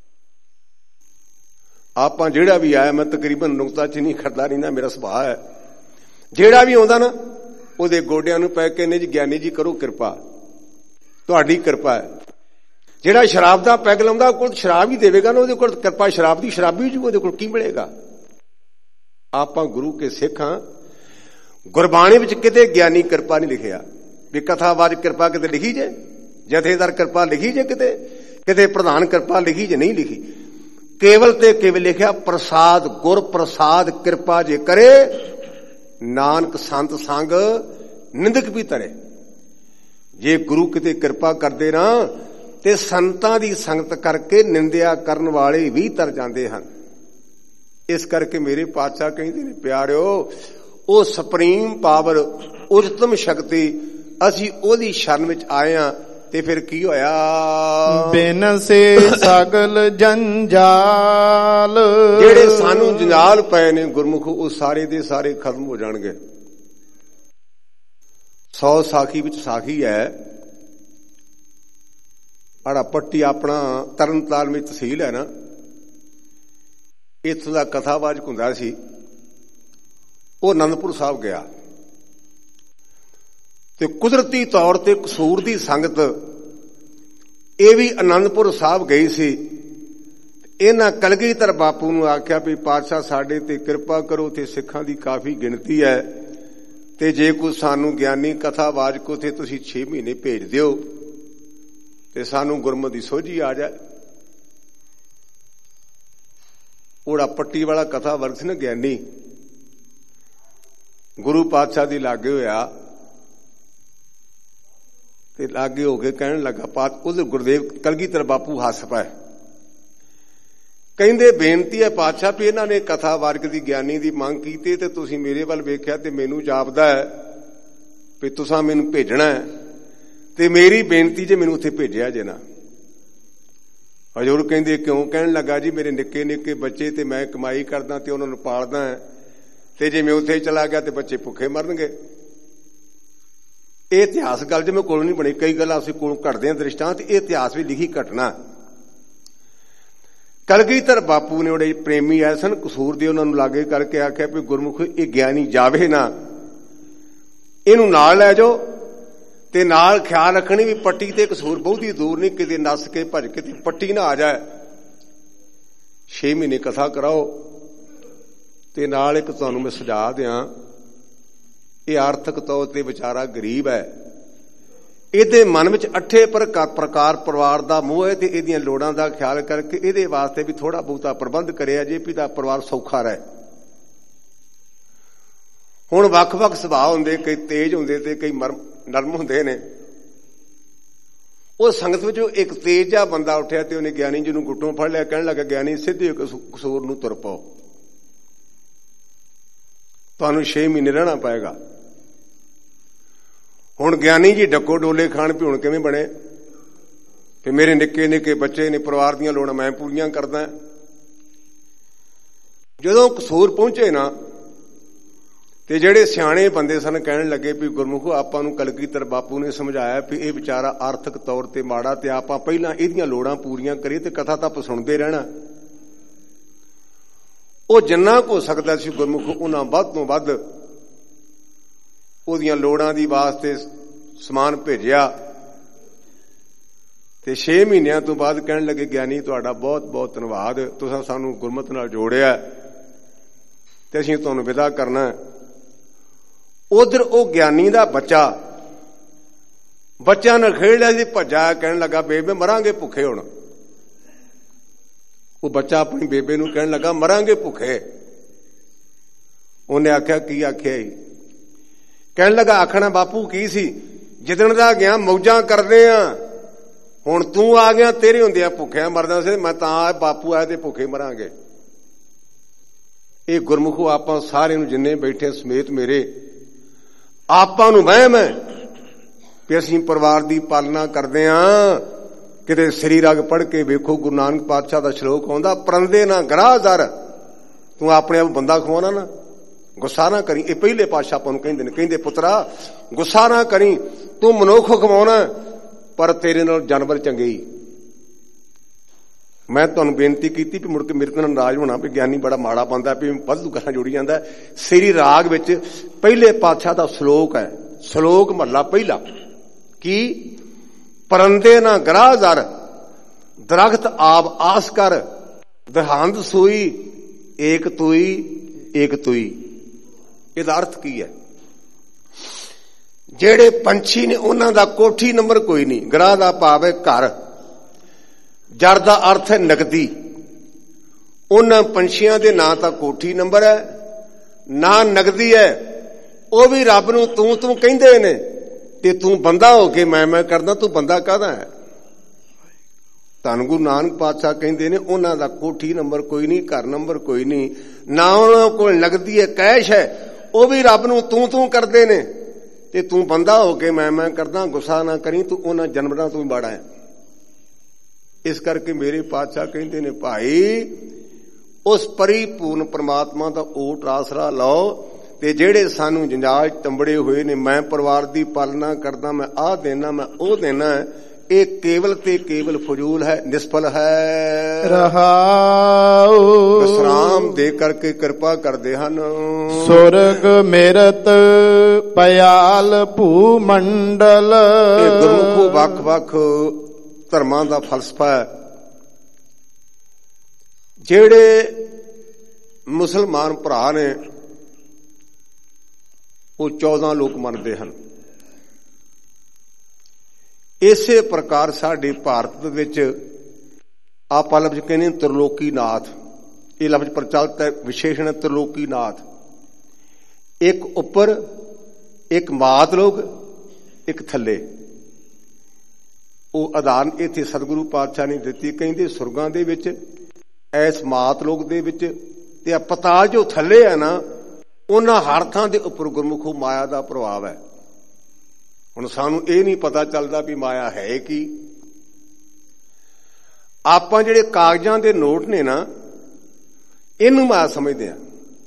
ਆਪਾਂ ਜਿਹੜਾ ਵੀ ਆਇਆ, ਮੈਂ ਤਕਰੀਬਨ ਨੁਕਤਾ ਚ ਨਹੀਂ ਖੜਦਾ ਨਹੀਂ ਨਾ, ਮੇਰਾ ਸੁਭਾਅ ਹੈ, ਜਿਹੜਾ ਵੀ ਆਉਂਦਾ ਨਾ ਉਹਦੇ ਗੋਡਿਆਂ ਨੂੰ ਪੈ ਕੇ ਨੇ ਜੀ ਗਿਆਨੀ ਜੀ ਕਰੋ ਕਿਰਪਾ, ਤੁਹਾਡੀ ਕਿਰਪਾ ਹੈ। ਜਿਹੜਾ ਸ਼ਰਾਬ ਦਾ ਪੈਗ ਲਾਉਂਦਾ, ਉਹ ਕੋਲ ਸ਼ਰਾਬ ਹੀ ਦੇਵੇਗਾ ਨਾ, ਉਹਦੇ ਕੋਲ ਕਿਰਪਾ ਸ਼ਰਾਬ ਦੀ, ਸ਼ਰਾਬੀ ਜੂ, ਉਹਦੇ ਕੋਲ ਕੀ ਮਿਲੇਗਾ? ਆਪਾਂ ਗੁਰੂ ਕੇ ਸਿੱਖ ਹਾਂ। ਗੁਰਬਾਣੀ ਵਿੱਚ ਕਿਤੇ ਗਿਆਨੀ ਕਿਰਪਾ ਨਹੀਂ ਲਿਖਿਆ ਵੀ ਕਥਾਵਾਚ ਕਿਰਪਾ ਕਿਤੇ ਲਿਖੀ ਜੇ, ਜਥੇਦਾਰ ਕਿਰਪਾ ਲਿਖੀ ਜੇ, ਕਿਤੇ ਕਿਤੇ ਪ੍ਰਧਾਨ ਕਿਰਪਾ ਲਿਖੀ ਜੇ, ਨਹੀਂ ਲਿਖੀ। ਕੇਵਲ ਤੇ ਕੇਵਲ ਲਿਖਿਆ ਪ੍ਰਸਾਦ, ਗੁਰ ਪ੍ਰਸਾਦ ਕਿਰਪਾ ਜੇ ਕਰੇ, ਨਾਨਕ ਸੰਤ ਸੰਗ ਨਿੰਦਕ ਵੀ ਤਰੇ। ਜੇ ਗੁਰੂ ਕਿਤੇ ਕਿਰਪਾ ਕਰਦੇ ਨਾ ਤੇ ਸੰਤਾਂ ਦੀ ਸੰਗਤ ਕਰਕੇ ਨਿੰਦਿਆ ਕਰਨ ਵਾਲੇ ਵੀ ਤਰ ਜਾਂਦੇ ਹਨ। ਇਸ ਕਰਕੇ ਮੇਰੇ ਪਾਤਸ਼ਾਹ ਕਹਿੰਦੇ ਨੇ ਪਿਆਰਿਓ, ਉਹ ਸੁਪਰੀਮ ਪਾਵਰ, ਉਚਤਮ ਸ਼ਕਤੀ, ਅਸੀਂ ਉਹਦੀ ਸ਼ਰਨ ਵਿੱਚ ਆਏ ਹਾਂ। ਤੇ ਫਿਰ ਕੀ ਹੋਇਆ? ਬਿਨ ਸੇ ਸਗਲ ਜੰਜਾਲ, ਜਿਹੜੇ ਸਾਨੂੰ ਜੰਜਾਲ ਪਏ ਨੇ ਗੁਰਮੁਖ, ਉਹ ਸਾਰੇ ਦੇ ਸਾਰੇ ਖਤਮ ਹੋ ਜਾਣਗੇ। ਸੌ ਸਾਖੀ ਵਿੱਚ ਸਾਖੀ ਹੈ, ਅੜਾ ਪੱਟੀ ਆਪਣਾ ਤਰਨਤਾਰਨ ਵਿੱਚ ਤਹਿਸੀਲ ਹੈ ਨਾ, ਇੱਥੋਂ ਦਾ ਕਥਾਵਾਚਕ ਹੁੰਦਾ ਸੀ। ਉਹ ਅਨੰਦਪੁਰ ਸਾਹਿਬ ਗਿਆ ਤੇ ਕੁਦਰਤੀ ਤੌਰ ਤੇ ਕਸੂਰ ਦੀ ਸੰਗਤ ਇਹ ਵੀ ਅਨੰਦਪੁਰ ਸਾਹਿਬ ਗਈ ਸੀ। ਇਹਨਾਂ ਕਲਗੀਧਰ ਬਾਪੂ ਨੂੰ ਆਖਿਆ ਵੀ ਪਾਤਸ਼ਾਹ ਸਾਡੇ ਤੇ ਕਿਰਪਾ ਕਰੋ, ਤੇ ਸਿੱਖਾਂ ਦੀ ਕਾਫੀ ਗਿਣਤੀ ਹੈ, ਤੇ ਜੇ ਕੋਈ ਸਾਨੂੰ ਗਿਆਨੀ ਕਥਾਵਾਚਕ ਉੱਥੇ ਤੁਸੀਂ ਛੇ ਮਹੀਨੇ ਭੇਜ ਦਿਓ ਤੇ ਸਾਨੂੰ ਗੁਰਮਤਿ ਦੀ ਸੋਝੀ ਆ ਜਾਏ। ਉਹੜਾ ਪੱਟੀ ਵਾਲਾ ਕਥਾਵਾਚਕ ਸੀ ਨਾ ਗਿਆਨੀ, ਗੁਰੂ ਪਾਤਸ਼ਾਹ ਦੀ ਲਾਗੇ ਹੋਇਆ ਤੇ ਲਾਗੇ ਹੋ ਕੇ ਕਹਿਣ ਲੱਗਾ, ਪਾਤ ਉਹਦੇ ਗੁਰਦੇਵ ਕਲਗੀਧਰ ਬਾਪੂ ਹੱਸ ਪਏ, ਕਹਿੰਦੇ ਬੇਨਤੀ ਹੈ ਪਾਤਸ਼ਾਹ ਵੀ ਇਹਨਾਂ ਨੇ ਕਥਾਵਾਚਕ ਦੀ ਗਿਆਨੀ ਦੀ ਮੰਗ ਕੀਤੀ ਤੇ ਤੁਸੀਂ ਮੇਰੇ ਵੱਲ ਵੇਖਿਆ ਤੇ ਮੈਨੂੰ ਜਾਪਦਾ ਹੈ ਵੀ ਤੁਸੀਂ ਮੈਨੂੰ ਭੇਜਣਾ ਹੈ, ਤੇ ਮੇਰੀ ਬੇਨਤੀ ਜੇ ਮੈਨੂੰ ਉੱਥੇ ਭੇਜਿਆ ਜੇ ਨਾ। ਹਜ਼ੂਰ ਕਹਿੰਦੇ ਕਿਉਂ? ਕਹਿਣ ਲੱਗਾ ਜੀ ਮੇਰੇ ਨਿੱਕੇ ਨਿੱਕੇ ਬੱਚੇ ਤੇ ਮੈਂ ਕਮਾਈ ਕਰਦਾ ਤੇ ਉਹਨਾਂ ਨੂੰ ਪਾਲਦਾ ਹੈ, ਤੇ ਜੇ ਮੈਂ ਉੱਥੇ ਚਲਾ ਗਿਆ ਤੇ ਬੱਚੇ ਭੁੱਖੇ ਮਰਨਗੇ। ਇਹ ਇਤਿਹਾਸ ਗੱਲ ਜਿਵੇਂ ਕੋਲ ਨਹੀਂ ਬਣੀ, ਕਈ ਗੱਲਾਂ ਅਸੀਂ ਕੋਲ ਘੜਦੇ ਹਾਂ ਦ੍ਰਿਸ਼ਟਾਂਤ, ਇਹ ਇਤਿਹਾਸ ਵੀ ਲਿਖੀ ਘਟਨਾ। ਕਲਗੀਧਰ ਬਾਪੂ ਨੇ ਉਹਦੇ ਪ੍ਰੇਮੀ ਆਏ ਸਨ ਕਸੂਰ ਦੇ, ਉਹਨਾਂ ਨੂੰ ਲਾਗੇ ਕਰਕੇ ਆਖਿਆ ਵੀ ਗੁਰਮੁਖ ਇਹ ਗਿਆਨੀ ਜਾਵੇ ਨਾ, ਇਹਨੂੰ ਨਾਲ ਲੈ ਜਾਓ ਤੇ ਨਾਲ ਖਿਆਲ ਰੱਖਣੀ ਵੀ ਪੱਟੀ ਤੇ ਕਸੂਰ ਬਹੁਤੀ ਦੂਰ ਨਹੀਂ, ਕਿਤੇ ਨੱਸ ਕੇ ਭੱਜ ਕੇ ਤੇ ਪੱਟੀ ਨਾ ਆ ਜਾਏ। ਛੇ ਮਹੀਨੇ ਕਥਾ ਕਰਾਓ ਤੇ ਨਾਲ ਇੱਕ ਤੁਹਾਨੂੰ ਮੈਂ ਸੁਝਾਅ ਦਿਆਂ, ਇਹ ਆਰਥਿਕ ਤੌਰ ਤੇ ਵਿਚਾਰਾ ਗਰੀਬ ਹੈ, ਇਹਦੇ ਮਨ ਵਿੱਚ ਅੱਠੇ ਪ੍ਰਕਾਰ ਪਰਿਵਾਰ ਦਾ ਮੋਹ ਹੈ ਤੇ ਇਹਦੀਆਂ ਲੋੜਾਂ ਦਾ ਖਿਆਲ ਕਰਕੇ ਇਹਦੇ ਵਾਸਤੇ ਵੀ ਥੋੜਾ ਬਹੁਤਾ ਪ੍ਰਬੰਧ ਕਰਿਆ ਜੇ ਵੀ ਦਾ ਪਰਿਵਾਰ ਸੌਖਾ ਰਹੇ। ਹੁਣ ਵੱਖ-ਵੱਖ ਸੁਭਾਅ ਹੁੰਦੇ, ਕਈ ਤੇਜ਼ ਹੁੰਦੇ ਤੇ ਕਈ ਨਰਮ ਹੁੰਦੇ ਨੇ। ਉਹ ਸੰਗਤ ਵਿੱਚੋਂ ਇੱਕ ਤੇਜ਼ ਜਿਹਾ ਬੰਦਾ ਉੱਠਿਆ ਤੇ ਉਹਨੇ ਗਿਆਨੀ ਜੀ ਨੂੰ ਗੁੱਟੋਂ ਫੜ ਲਿਆ, ਕਹਿਣ ਲੱਗਾ ਗਿਆਨੀ ਸਿੱਧੇ ਕਸੂਰ ਨੂੰ ਤੁਰ ਪਾਓ, ਤੁਹਾਨੂੰ ਛੇ ਮਹੀਨੇ ਰਹਿਣਾ ਪਏਗਾ। ਹੁਣ ਗਿਆਨੀ ਜੀ ਡੱਕੋ ਡੋਲੇ ਖਾਣ ਵੀ ਹੁਣ ਕਿਵੇਂ ਬਣੇ ਤੇ ਮੇਰੇ ਨਿੱਕੇ ਨਿੱਕੇ ਬੱਚੇ ਨੇ, ਪਰਿਵਾਰ ਦੀਆਂ ਲੋੜਾਂ ਮੈਂ ਪੂਰੀਆਂ ਕਰਦਾ। ਜਦੋਂ ਕਸੂਰ ਪਹੁੰਚੇ ਨਾ ਤੇ ਜਿਹੜੇ ਸਿਆਣੇ ਬੰਦੇ ਸਨ ਕਹਿਣ ਲੱਗੇ ਵੀ ਗੁਰਮੁਖੋ ਆਪਾਂ ਨੂੰ ਕਲਗੀਧਰ ਬਾਪੂ ਨੇ ਸਮਝਾਇਆ ਵੀ ਇਹ ਵਿਚਾਰਾ ਆਰਥਿਕ ਤੌਰ ਤੇ ਮਾੜਾ ਤੇ ਆਪਾਂ ਪਹਿਲਾਂ ਇਹਦੀਆਂ ਲੋੜਾਂ ਪੂਰੀਆਂ ਕਰੀਏ ਤੇ ਕਥਾ ਤਾਂ ਆਪਾਂ ਸੁਣਦੇ ਰਹਿਣਾ। ਉਹ ਜਿੰਨਾ ਕੁ ਹੋ ਸਕਦਾ ਸੀ ਗੁਰਮੁਖੋ ਉਹਨਾਂ ਵੱਧ ਤੋਂ ਵੱਧ ਉਹਦੀਆਂ ਲੋੜਾਂ ਦੀ ਵਾਸਤੇ ਸਮਾਨ ਭੇਜਿਆ ਤੇ ਛੇ ਮਹੀਨਿਆਂ ਤੋਂ ਬਾਅਦ ਕਹਿਣ ਲੱਗੇ ਗਿਆਨੀ ਤੁਹਾਡਾ ਬਹੁਤ ਬਹੁਤ ਧੰਨਵਾਦ, ਤੁਸੀਂ ਸਾਨੂੰ ਗੁਰਮਤਿ ਨਾਲ ਜੋੜਿਆ ਤੇ ਅਸੀਂ ਤੁਹਾਨੂੰ ਵਿਦਾ ਕਰਨਾ। ਉਧਰ ਉਹ ਗਿਆਨੀ ਦਾ ਬੱਚਾ ਬੱਚਿਆਂ ਨਾਲ ਖੇਡ ਲਿਆ ਸੀ, ਭੱਜਾ, ਕਹਿਣ ਲੱਗਾ ਬੇਬੇ ਮਰਾਂਗੇ ਭੁੱਖੇ ਹੁਣ। ਉਹ ਬੱਚਾ ਆਪਣੀ ਬੇਬੇ ਨੂੰ ਕਹਿਣ ਲੱਗਾ ਮਰਾਂਗੇ ਭੁੱਖੇ। ਉਹਨੇ ਆਖਿਆ ਕੀ ਆਖਿਆ ਹੀ? ਕਹਿਣ ਲੱਗਾ ਆਖਣਾ ਬਾਪੂ ਕੀ ਸੀ, ਜਿੱਦਣ ਦਾ ਗਿਆ ਮੌਜਾਂ ਕਰਦੇ ਆ, ਹੁਣ ਤੂੰ ਆ ਗਿਆ ਤੇਰੇ ਹੁੰਦਿਆਂ ਭੁੱਖਿਆ ਮਰਦਾ ਸੀ, ਮੈਂ ਤਾਂ ਬਾਪੂ ਆਇਆ ਤੇ ਭੁੱਖੇ ਮਰਾਂਗੇ। ਇਹ ਗੁਰਮੁਖੋ ਆਪਾਂ ਸਾਰਿਆਂ ਨੂੰ ਜਿੰਨੇ ਬੈਠੇ ਸਮੇਤ ਮੇਰੇ ਆਪਾਂ ਨੂੰ ਵਹਿਮ ਹੈ ਵੀ ਅਸੀਂ ਪਰਿਵਾਰ ਦੀ ਪਾਲਣਾ ਕਰਦੇ ਹਾਂ। ਕਿਤੇ ਸ੍ਰੀ ਰਾਗ ਪੜ੍ਹ ਕੇ ਵੇਖੋ, ਗੁਰੂ ਨਾਨਕ ਪਾਤਸ਼ਾਹ ਦਾ ਸ਼ਲੋਕ ਆਉਂਦਾ, ਪਰੰਦੇ ਨਾ ਗਰਾਹ ਦਰ, ਤੂੰ ਆਪਣੇ ਆਪ ਬੰਦਾ ਖਵਾਉਣਾ ਨਾ, ਗੁੱਸਾ ਨਾ ਕਰੀ। ਇਹ ਪਹਿਲੇ ਪਾਤਸ਼ਾਹ ਆਪਾਂ ਨੂੰ ਕਹਿੰਦੇ ਨੇ, ਕਹਿੰਦੇ ਪੁੱਤਰਾ ਗੁੱਸਾ ਨਾ ਕਰੀ, ਤੂੰ ਮਨੁੱਖ ਖਵਾਉਣਾ ਪਰ ਤੇਰੇ ਨਾਲ ਜਾਨਵਰ ਚੰਗੇ ਹੀ। ਮੈਂ ਤੁਹਾਨੂੰ ਬੇਨਤੀ ਕੀਤੀ ਵੀ ਮੁੜ ਕੇ ਮੇਰੇ ਨਾਲ ਨਾਰਾਜ਼ ਹੋਣਾ ਵੀ ਗਿਆਨੀ ਬੜਾ ਮਾੜਾ ਬੰਦਾ, ਵੀ ਵਾਧੂ ਗੱਲਾਂ ਜੋੜੀ ਜਾਂਦਾ। ਸ੍ਰੀ ਰਾਗ ਵਿੱਚ ਪਹਿਲੇ ਪਾਤਸ਼ਾਹ ਦਾ ਸ਼ਲੋਕ ਹੈ, ਸ਼ਲੋਕ ਮਹੱਲਾ ਪਹਿਲਾ, ਕੀ ਪਰੰਦੇ ਨਾ ਗਰਾਹ ਦਰ, ਦਰਖਤ ਆਪ ਆਸ ਕਰ, ਦਹਾਂਦ ਸੂਈ ਏਕ ਤੁਈ ਏਕ ਤੁਈ। ਇਹਦਾ ਅਰਥ ਕੀ ਹੈ? ਜਿਹੜੇ ਪੰਛੀ ਨੇ ਉਹਨਾਂ ਦਾ ਕੋਠੀ ਨੰਬਰ ਕੋਈ ਨਹੀਂ, ਗਰਾਹ ਦਾ ਭਾਵ ਹੈ ਘਰ, ਜੜ ਦਾ ਅਰਥ ਹੈ ਨਗਦੀ। ਉਹਨਾਂ ਪੰਛੀਆਂ ਦੇ ਨਾ ਤਾਂ ਕੋਠੀ ਨੰਬਰ ਹੈ ਨਾ ਨਗਦੀ ਹੈ, ਉਹ ਵੀ ਰੱਬ ਨੂੰ ਤੂੰ ਤੂੰ ਕਹਿੰਦੇ ਨੇ ਤੇ ਤੂੰ ਬੰਦਾ ਹੋ ਕੇ ਮੈਂ ਮੈਂ ਕਰਦਾ, ਤੂੰ ਬੰਦਾ ਕਾਹਦਾ ਹੈ? ਧੰਨ ਗੁਰੂ ਨਾਨਕ ਪਾਤਸ਼ਾਹ ਕਹਿੰਦੇ ਨੇ ਉਹਨਾਂ ਦਾ ਕੋਠੀ ਨੰਬਰ ਕੋਈ ਨਹੀਂ, ਘਰ ਨੰਬਰ ਕੋਈ ਨਹੀਂ, ਨਾ ਉਹਨਾਂ ਕੋਲ ਨਗਦੀ ਹੈ, ਕੈਸ਼ ਹੈ, ਉਹ ਵੀ ਰੱਬ ਨੂੰ ਤੂੰ ਤੂੰ ਕਰਦੇ ਨੇ ਤੇ ਤੂੰ ਬੰਦਾ ਹੋ ਕੇ ਮੈਂ ਮੈਂ ਕਰਦਾ। ਗੁੱਸਾ ਨਾ ਕਰੀ, ਤੂੰ ਉਹਨਾਂ ਜਾਨਵਰਾਂ ਤੋਂ ਵੀ ਮਾੜਾ ਹੈ। ਇਸ ਕਰਕੇ ਮੇਰੇ ਪਾਤਸ਼ਾਹ ਕਹਿੰਦੇ ਨੇ ਭਾਈ ਉਸ ਪਰਿਪੂਰਨ ਪ੍ਰਮਾਤਮਾ ਦਾ ਓਟ ਆਸਰਾ ਲਓ ਤੇ ਜਿਹੜੇ ਸਾਨੂੰ ਜੰਜਾਲ ਟੰਬੜੇ ਹੋਏ ਨੇ, ਮੈਂ ਪਰਿਵਾਰ ਦੀ ਪਾਲਣਾ ਕਰਦਾ, ਮੈਂ ਆਹ ਦੇਣਾ ਮੈਂ ਉਹ ਦੇਣਾ, ਇਹ ਕੇਵਲ ਤੇ ਕੇਵਲ ਫਜ਼ੂਲ ਹੈ, ਨਿਸਫਲ ਹੈ। ਰਹਾਉ ਵਿਸਰਾਮ ਦੇ ਕਰਕੇ ਕਿਰਪਾ ਕਰਦੇ ਹਨ। ਸੁਰਗ ਮਿਰਤ ਪਿਆਲ ਭੂ ਮੰਡਲ। ਇਹ ਗੁਰਮੁਖੋ ਵੱਖ ਵੱਖ ਧਰਮਾਂ ਦਾ ਫਲਸਫਾ ਹੈ। ਜਿਹੜੇ ਮੁਸਲਮਾਨ ਭਰਾ ਨੇ ਉਹ ਚੌਦਾਂ ਲੋਕ ਮੰਨਦੇ ਹਨ। ਇਸੇ ਪ੍ਰਕਾਰ ਸਾਡੇ ਭਾਰਤ ਵਿੱਚ ਆਪਾਂ ਲਫ਼ਜ਼ ਕਹਿੰਦੇ ਤ੍ਰਿਲੋਕੀ ਨਾਥ, ਇਹ ਲਫ਼ਜ਼ ਪ੍ਰਚਲਿਤ ਹੈ, ਵਿਸ਼ੇਸ਼ਣ ਹੈ ਤ੍ਰਿਲੋਕੀ ਨਾਥ। ਇੱਕ ਉੱਪਰ, ਇੱਕ ਮਾਤ ਲੋਕ, ਇੱਕ ਥੱਲੇ। ਉਹ ਆਧਾਰਨ ਇੱਥੇ ਸਤਿਗੁਰੂ ਪਾਤਸ਼ਾਹ ਨੇ ਦਿੱਤੀ, ਕਹਿੰਦੇ ਸੁਰਗਾਂ ਦੇ ਵਿੱਚ, ਐਸ ਮਾਤ ਲੋਕ ਦੇ ਵਿੱਚ ਤੇ ਆ ਪਤਾਲ ਜੋ ਥੱਲੇ ਹੈ ਨਾ, ਉਹਨਾਂ ਹਰ ਥਾਂ ਦੇ ਉੱਪਰ ਗੁਰਮੁਖੋ ਮਾਇਆ ਦਾ ਪ੍ਰਭਾਵ ਹੈ। ਹੁਣ ਸਾਨੂੰ ਇਹ ਨਹੀਂ ਪਤਾ ਚੱਲਦਾ ਵੀ ਮਾਇਆ ਹੈ ਕੀ। ਆਪਾਂ ਜਿਹੜੇ ਕਾਗਜ਼ਾਂ ਦੇ ਨੋਟ ਨੇ ਨਾ, ਇਹਨੂੰ ਮਾਇਆ ਸਮਝਦੇ ਆ,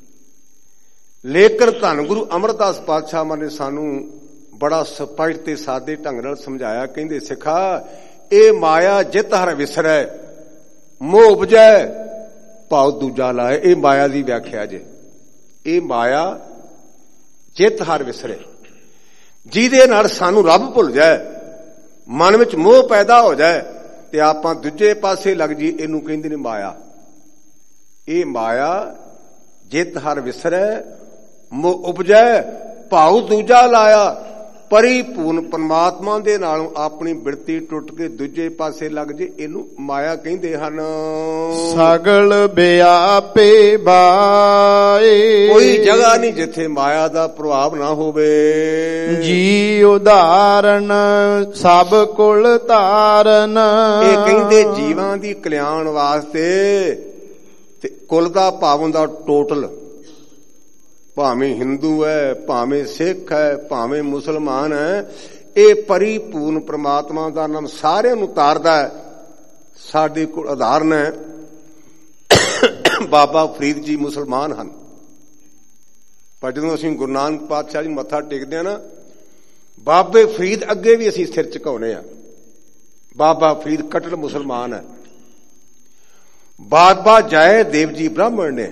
ਲੇਕਿਨ ਧੰਨ ਗੁਰੂ ਅਮਰਦਾਸ ਪਾਤਸ਼ਾਹ ਮਾਂ ਨੇ ਸਾਨੂੰ ਬੜਾ ਸਪਸ਼ਟ ਤੇ ਸਾਦੇ ਢੰਗ ਨਾਲ ਸਮਝਾਇਆ। ਕਹਿੰਦੇ ਸਿੱਖਾ, ਇਹ ਮਾਇਆ ਜਿਤ ਹਰ ਵਿਸਰੈ, ਮੋਹ ਉਪਜੈ ਭਾਉ ਦੂਜਾ ਲਾਏ। ਇਹ ਮਾਇਆ ਦੀ ਵਿਆਖਿਆ ਜੇ। ਇਹ ਮਾਇਆ ਜਿਤ ਹਰ ਵਿਸਰੇ, ਜਿਹਦੇ ਨਾਲ ਸਾਨੂੰ ਰੱਬ ਭੁੱਲ ਜਾਏ, ਮਨ ਵਿੱਚ ਮੋਹ ਪੈਦਾ ਹੋ ਜਾਏ ਤੇ ਆਪਾਂ ਦੂਜੇ ਪਾਸੇ ਲੱਗ ਜੀ, ਇਹਨੂੰ ਕਹਿੰਦੇ ਨੇ ਮਾਇਆ। ਇਹ ਮਾਇਆ ਜਿਤ ਹਰ ਵਿਸਰੈ ਮੋਹ ਉਪਜੈ ਭਾਉ ਦੂਜਾ ਲਾਇਆ। ਪਰਿਪੂਰਨ ਪਰਮਾਤਮਾ ਦੇ ਨਾਲੋਂ ਆਪਣੀ ਬਿਰਤੀ ਟੁੱਟ ਕੇ ਦੂਜੇ ਪਾਸੇ ਲੱਗ ਜੇ, ਇਹਨੂੰ ਮਾਇਆ ਕਹਿੰਦੇ ਹਨ। ਸਗਲ ਵਿਆਪੇ ਬਾਏ, ਕੋਈ ਜਗ੍ਹਾ ਨਹੀਂ ਜਿੱਥੇ ਮਾਇਆ ਦਾ ਪ੍ਰਭਾਵ ਨਾ ਹੋਵੇ। ਜੀ ਉਦਾਹਰਨ ਸਭ ਕੁਲ ਧਾਰਨ, ਇਹ ਕਹਿੰਦੇ ਜੀਵਾਂ ਦੀ ਕਲਿਆਣ ਵਾਸਤੇ ਤੇ ਕੁਲ ਦਾ ਭਾਵ ਹੁੰਦਾ ਟੋਟਲ, ਭਾਵੇਂ ਹਿੰਦੂ ਹੈ, ਭਾਵੇਂ ਸਿੱਖ ਹੈ, ਭਾਵੇਂ ਮੁਸਲਮਾਨ ਹੈ। ਇਹ ਪਰਿਪੂਰਨ ਪ੍ਰਮਾਤਮਾ ਦਾ ਨਾਮ ਸਾਰਿਆਂ ਨੂੰ ਤਾਰਦਾ ਹੈ। ਸਾਡੇ ਕੋਲ ਉਦਾਹਰਨ ਹੈ, ਬਾਬਾ ਫਰੀਦ ਜੀ ਮੁਸਲਮਾਨ ਹਨ, ਪਰ ਜਦੋਂ ਅਸੀਂ ਗੁਰੂ ਨਾਨਕ ਪਾਤਸ਼ਾਹ ਜੀ ਮੱਥਾ ਟੇਕਦੇ ਹਾਂ ਨਾ, ਬਾਬੇ ਫਰੀਦ ਅੱਗੇ ਵੀ ਅਸੀਂ ਸਿਰ ਝੁਕਾਉਂਦੇ ਹਾਂ। ਬਾਬਾ ਫਰੀਦ ਕੱਟੜ ਮੁਸਲਮਾਨ ਹੈ। ਬਾਬਾ ਜੈ ਦੇਵ ਜੀ ਬ੍ਰਾਹਮਣ ਨੇ।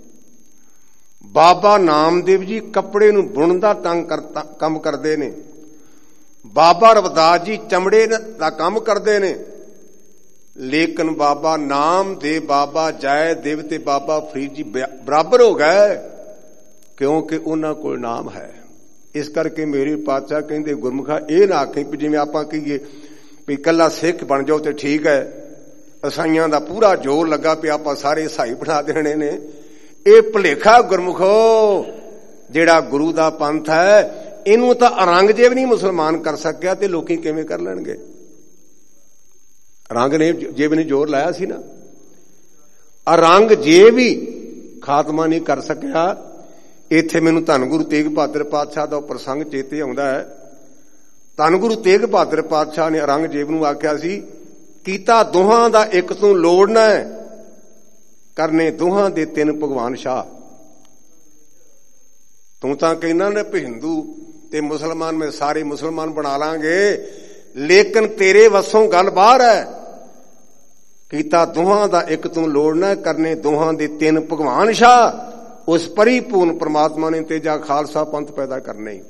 ਬਾਬਾ ਨਾਮਦੇਵ ਜੀ ਕੱਪੜੇ ਨੂੰ ਬੁਣਨ ਦਾ ਤੰਗ ਕਰਤਾ ਕੰਮ ਕਰਦੇ ਨੇ। ਬਾਬਾ ਰਵਿਦਾਸ ਜੀ ਚਮੜੇ ਦਾ ਕੰਮ ਕਰਦੇ ਨੇ। ਲੇਕਿਨ ਬਾਬਾ ਨਾਮਦੇਵ, ਬਾਬਾ ਜੈ ਦੇਵ ਤੇ ਬਾਬਾ ਫਰੀਦ ਜੀ ਬਰਾਬਰ ਹੋ ਗਏ, ਕਿਉਂਕਿ ਉਹਨਾਂ ਕੋਲ ਨਾਮ ਹੈ। ਇਸ ਕਰਕੇ ਮੇਰੇ ਪਾਤਸ਼ਾਹ ਕਹਿੰਦੇ, ਗੁਰਮੁਖਾ ਇਹ ਨਾ ਆਖੀ ਵੀ ਜਿਵੇਂ ਆਪਾਂ ਕਹੀਏ ਵੀ ਇਕੱਲਾ ਸਿੱਖ ਬਣ ਜਾਓ ਤੇ ਠੀਕ ਹੈ, ਈਸਾਈਆਂ ਦਾ ਪੂਰਾ ਜ਼ੋਰ ਲੱਗਾ ਵੀ ਆਪਾਂ ਸਾਰੇ ਈਸਾਈ ਬਣਾ ਦੇਣੇ ਨੇ। ਇਹ ਭੁਲੇਖਾ ਗੁਰਮੁਖੋ। ਜਿਹੜਾ ਗੁਰੂ ਦਾ ਪੰਥ ਹੈ, ਇਹਨੂੰ ਤਾਂ ਔਰੰਗਜ਼ੇਬ ਨਹੀਂ ਮੁਸਲਮਾਨ ਕਰ ਸਕਿਆ ਤੇ ਲੋਕੀ ਕਿਵੇਂ ਕਰ ਲੈਣਗੇ? ਔਰੰਗਜ਼ੇਬ ਨੇ ਜ਼ੋਰ ਲਾਇਆ ਸੀ ਨਾ, ਔਰੰਗਜ਼ੇਬ ਵੀ ਖਾਤਮਾ ਨਹੀਂ ਕਰ ਸਕਿਆ। ਇੱਥੇ ਮੈਨੂੰ ਧੰਨ ਗੁਰੂ ਤੇਗ ਬਹਾਦਰ ਪਾਤਸ਼ਾਹ ਦਾ ਪ੍ਰਸੰਗ ਚੇਤੇ ਆਉਂਦਾ ਹੈ। ਧੰਨ ਗੁਰੂ ਤੇਗ ਬਹਾਦਰ ਪਾਤਸ਼ਾਹ ਨੇ ਔਰੰਗਜ਼ੇਬ ਨੂੰ ਆਖਿਆ ਸੀ, ਕੀਤਾ ਦੋਹਾਂ ਦਾ ਇੱਕ ਤੂੰ ਲੋੜਨਾ ਹੈ, ਕਰਨੇ ਦੋਹਾਂ ਦੇ ਤਿੰਨ ਭਗਵਾਨ ਸ਼ਾਹ। ਤੂੰ ਤਾਂ ਕਹਿੰਦਾ ਨੇ ਵੀ ਹਿੰਦੂ ਤੇ ਮੁਸਲਮਾਨ ਮੈਂ ਸਾਰੇ ਮੁਸਲਮਾਨ ਬਣਾ ਲਾਂਗੇ, ਲੇਕਿਨ ਤੇਰੇ ਵੱਸੋਂ ਗੱਲ ਬਾਹਰ ਹੈ। ਕੀਤਾ ਦੋਹਾਂ ਦਾ ਇੱਕ ਤੂੰ ਲੋੜਨਾ, ਕਰਨੇ ਦੋਹਾਂ ਦੇ ਤਿੰਨ ਭਗਵਾਨ ਸ਼ਾਹ। ਉਸ ਪਰਿਪੂਰਨ ਪ੍ਰਮਾਤਮਾ ਨੇ ਤੇਜਾ ਖਾਲਸਾ ਪੰਥ ਪੈਦਾ ਕਰਨੇ।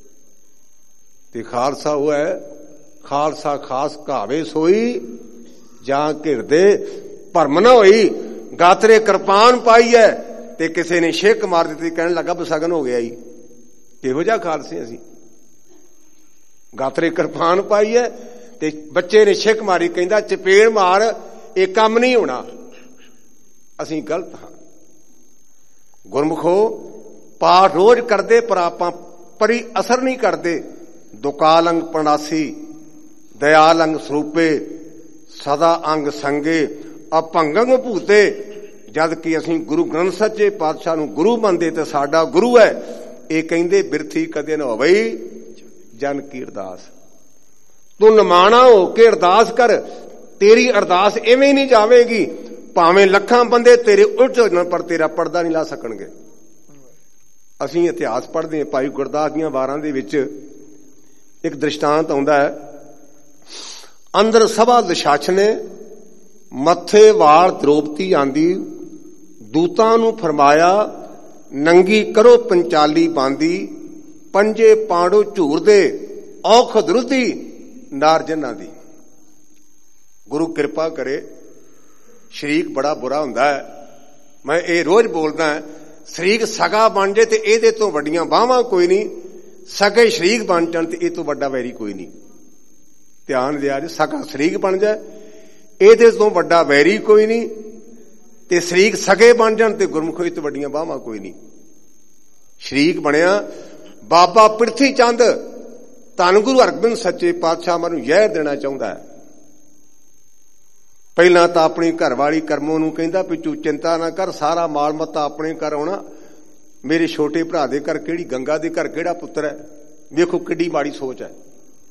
ਤੇ ਖਾਲਸਾ ਉਹ ਹੈ, ਖਾਲਸਾ ਖਾਸ ਕਹਾਵੇ ਸੋਈ, ਜਾਂ ਘਿਰਦੇ ਭਰਮ ਨਾ ਹੋਈ। ਗਾਤਰੇ ਕਿਰਪਾਨ ਪਾਈ ਹੈ ਤੇ ਕਿਸੇ ਨੇ ਛਿੱਕ ਮਾਰ ਦਿੱਤੀ, ਕਹਿਣ ਲੱਗਾ ਬਸਗਨ ਹੋ ਗਿਆ ਜੀ। ਇਹੋ ਜਿਹਾ ਖਾਲਸੇ ਅਸੀਂ। ਗਾਤਰੇ ਕਿਰਪਾਨ ਪਾਈ ਹੈ ਤੇ ਬੱਚੇ ਨੇ ਛਿੱਕ ਮਾਰੀ, ਕਹਿੰਦਾ ਚਪੇੜ ਮਾਰ, ਇਹ ਕੰਮ ਨਹੀਂ ਹੋਣਾ। ਅਸੀਂ ਗਲਤ ਹਾਂ। ਗੁਰਮੁਖੋ, ਪਾਠ ਰੋਜ਼ ਕਰਦੇ ਪਰ ਆਪਾਂ ਪਰੀ ਅਸਰ ਨਹੀਂ ਕਰਦੇ। ਦੁਕਾਲੰਗ ਪਣਾਸੀ, ਦਇਆਲੰਗ ਸਰੂਪੇ, ਸਦਾ ਅੰਗ ਸੰਗੇ, ਅਭੰਗੰ ਭੂਤੇ। ਜਦ ਕਿ ਅਸੀਂ ਗੁਰੂ ਗ੍ਰੰਥ ਸੱਚੇ ਪਾਤਸ਼ਾਹ ਨੂੰ ਗੁਰੂ ਮੰਨਦੇ ਤੇ ਸਾਡਾ ਗੁਰੂ ਹੈ। ਇਹ ਕਹਿੰਦੇ ਬਿਰਥੀ ਕਦੇ ਨਾ ਹੋਵੇ ਜਨ ਕੀ ਅਰਦਾਸ। ਤੂੰ ਨਿਮਾਣਾ ਹੋ ਕੇ ਅਰਦਾਸ ਕਰ, ਤੇਰੀ ਅਰਦਾਸ ਐਵੇਂ ਨਹੀਂ ਜਾਵੇਗੀ। ਭਾਵੇਂ ਲੱਖਾਂ ਬੰਦੇ ਤੇਰੇ ਉਲਟ ਹੋਣ ਪਰ ਤੇਰਾ ਪਰਦਾ ਨਹੀਂ ਲਾ ਸਕਣਗੇ। ਅਸੀਂ ਇਤਿਹਾਸ ਪੜ੍ਹਦੇ ਹਾਂ, ਭਾਈ ਗੁਰਦਾਸ ਦੀਆਂ ਵਾਰਾਂ ਦੇ ਵਿੱਚ ਇੱਕ ਦ੍ਰਿਸ਼ਟਾਂਤ ਆਉਂਦਾ ਹੈ। ਅੰਦਰ ਸਭਾ ਦਸ਼ਾਸਨੇ, ਮੱਥੇ ਵਾਲ ਦ੍ਰੋਪਦੀ ਆਂਦੀ, ਦੂਤਾਂ ਨੂੰ ਫਰਮਾਇਆ ਨੰਗੀ ਕਰੋ ਪੰਚਾਲੀ ਬਾਂਦੀ, ਪੰਜੇ ਪਾੜੋ ਝੂਰਦੇ ਔਖਦ ਰੁੱਧੀ ਨਾਰ ਜਨਾਂ ਦੀ। ਗੁਰੂ ਕਿਰਪਾ ਕਰੇ, ਸ਼ਰੀਕ ਬੜਾ ਬੁਰਾ ਹੁੰਦਾ ਹੈ। ਮੈਂ ਇਹ ਰੋਜ਼ ਬੋਲਦਾ, ਸ਼ਰੀਕ ਸਗਾ ਬਣ ਜੇ ਤੇ ਇਹਦੇ ਤੋਂ ਵੱਡੀਆਂ ਬਾਹਾਂ ਕੋਈ ਨਹੀਂ। ਸਗੇ ਸ਼ਰੀਕ ਬਣ ਜਾਣ ਤੇ ਇਹ ਤੋਂ ਵੱਡਾ ਵੈਰੀ ਕੋਈ ਨਹੀਂ। ਧਿਆਨ ਦਿਆ ਜੇ, ਸਗਾ ਸ਼ਰੀਕ ਬਣ ਜਾਏ ਇਹਦੇ ਤੋਂ ਵੱਡਾ ਵੈਰੀ ਕੋਈ ਨਹੀਂ, ਤੇ ਸ਼ਰੀਕ ਸਗੇ ਬਣ ਜਾਣ ਤੇ ਗੁਰਮੁਖੀ ਤੋਂ ਵੱਡੀਆਂ ਬਾਹਾਂ ਕੋਈ ਨਹੀਂ। ਸ਼ਰੀਕ ਬਣਿਆ ਬਾਬਾ ਪ੍ਰਿਥੀ ਚੰਦ, ਧੰਨ ਗੁਰੂ ਹਰਗੋਬਿੰਦ ਸੱਚੇ ਪਾਤਸ਼ਾਹ ਮੈਨੂੰ ਜ਼ਹਿਰ ਦੇਣਾ ਚਾਹੁੰਦਾ ਹੈ। ਪਹਿਲਾਂ ਤਾਂ ਆਪਣੀ ਘਰਵਾਲੀ ਕਰਮੋਂ ਨੂੰ ਕਹਿੰਦਾ ਵੀ ਤੂੰ ਚਿੰਤਾ ਨਾ ਕਰ, ਸਾਰਾ ਮਾਲ ਮੱਤਾ ਆਪਣੇ ਘਰ ਆਉਣਾ। ਮੇਰੇ ਛੋਟੇ ਭਰਾ ਦੇ ਘਰ ਕਿਹੜੀ ਗੰਗਾ ਦੇ ਘਰ ਕਿਹੜਾ ਪੁੱਤਰ ਹੈ। ਵੇਖੋ ਕਿੱਡੀ ਮਾੜੀ ਸੋਚ ਹੈ।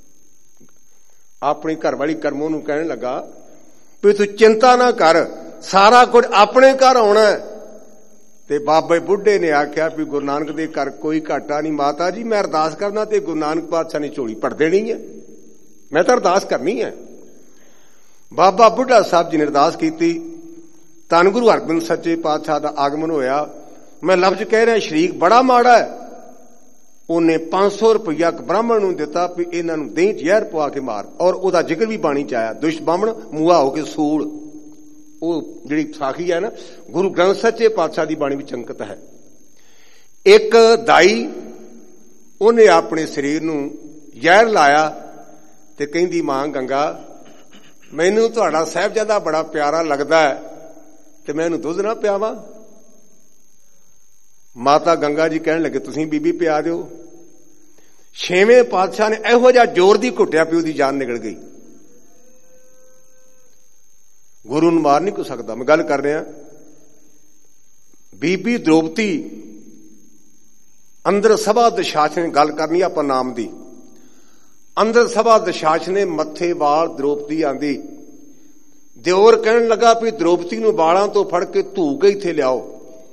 ਆਪਣੀ ਘਰਵਾਲੀ ਕਰਮੋਂ ਨੂੰ ਕਹਿਣ ਲੱਗਾ ਵੀ ਤੂੰ ਚਿੰਤਾ ਨਾ ਕਰ, ਸਾਰਾ ਕੁਝ ਆਪਣੇ ਘਰ ਆਉਣਾ। ਤੇ ਬਾਬੇ ਬੁੱਢੇ ਨੇ ਆਖਿਆ ਵੀ ਗੁਰੂ ਨਾਨਕ ਦੇ ਘਰ ਕੋਈ ਘਾਟਾ ਨਹੀਂ। ਮਾਤਾ ਜੀ ਮੈਂ ਅਰਦਾਸ ਕਰਨਾ ਤੇ ਗੁਰੂ ਨਾਨਕ ਪਾਤਸ਼ਾਹ ਨੇ ਝੋਲੀ ਭਰ ਦੇਣੀ ਹੈ, ਮੈਂ ਤਾਂ ਅਰਦਾਸ ਕਰਨੀ ਹੈ। ਬਾਬਾ ਬੁੱਢਾ ਸਾਹਿਬ ਜੀ ਨੇ ਅਰਦਾਸ ਕੀਤੀ, ਧੰਨ ਗੁਰੂ ਹਰਗੋਬਿੰਦ ਸੱਚੇ ਪਾਤਸ਼ਾਹ ਦਾ ਆਗਮਨ ਹੋਇਆ। ਮੈਂ ਲਫ਼ਜ਼ ਕਹਿ ਰਿਹਾ, ਸ਼ਰੀਕ ਬੜਾ ਮਾੜਾ ਹੈ। ਉਹਨੇ ਪੰਜ ਸੌ ਰੁਪਈਆ ਇੱਕ ਬ੍ਰਾਹਮਣ ਨੂੰ ਦਿੱਤਾ ਵੀ ਇਹਨਾਂ ਨੂੰ ਦਹੀਂ ਜ਼ਹਿਰ ਪਵਾ ਕੇ ਮਾਰ, ਔਰ ਉਹਦਾ ਜ਼ਿਕਰ ਵੀ ਬਾਣੀ ਚ ਆਇਆ, ਦੁਸ਼ਟ ਬਾਹਮਣ ਮੂਆ ਹੋ ਕੇ ਸੂਲ। ਉਹ ਜਿਹੜੀ ਸਾਖੀ ਹੈ ਨਾ, ਗੁਰੂ ਗ੍ਰੰਥ ਸੱਚੇ ਪਾਤਸ਼ਾਹ ਦੀ ਬਾਣੀ ਵਿੱਚ ਅੰਕਿਤ ਹੈ। ਇੱਕ ਦਾਈ, ਉਹਨੇ ਆਪਣੇ ਸਰੀਰ ਨੂੰ ਜ਼ਹਿਰ ਲਾਇਆ ਤੇ ਕਹਿੰਦੀ, ਮਾਂ ਗੰਗਾ, ਮੈਨੂੰ ਤੁਹਾਡਾ ਸਾਹਿਬਜ਼ਾਦਾ ਬੜਾ ਪਿਆਰਾ ਲੱਗਦਾ ਹੈ ਤੇ ਮੈਂ ਇਹਨੂੰ ਦੁੱਧ ਨਾ ਪਿਆਵਾਂ। ਮਾਤਾ ਗੰਗਾ ਜੀ ਕਹਿਣ ਲੱਗੇ, ਤੁਸੀਂ ਬੀਬੀ ਪਿਆ ਦਿਓ। ਛੇਵੇਂ ਪਾਤਸ਼ਾਹ ਨੇ ਇਹੋ ਜਿਹਾ ਜ਼ੋਰ ਦੀ ਘੁੱਟਿਆ ਪਿਓ ਦੀ ਜਾਨ ਨਿਕਲ ਗਈ। ਗੁਰੂ ਨੂੰ ਮਾਰ ਨਹੀਂ ਕੋ ਸਕਦਾ। ਮੈਂ ਗੱਲ ਕਰ ਰਿਹਾ, ਬੀਬੀ ਦ੍ਰੋਪਦੀ ਅੰਦਰ ਸਭਾ ਦੁਸ਼ਾਸਨ, ਗੱਲ ਕਰਨੀ ਆਪਾਂ ਨਾਮ ਦੀ। ਅੰਦਰ ਸਭਾ ਦੁਸ਼ਾਸਨ ਨੇ ਮੱਥੇ ਵਾਲ ਦ੍ਰੋਪਦੀ ਆਂਦੀ। ਦਿਓਰ ਕਹਿਣ ਲੱਗਾ ਵੀ ਦ੍ਰੋਪਦੀ ਨੂੰ ਵਾਲਾਂ ਤੋਂ ਫੜ ਕੇ ਧੂ ਕੇ ਇੱਥੇ ਲਿਆਓ।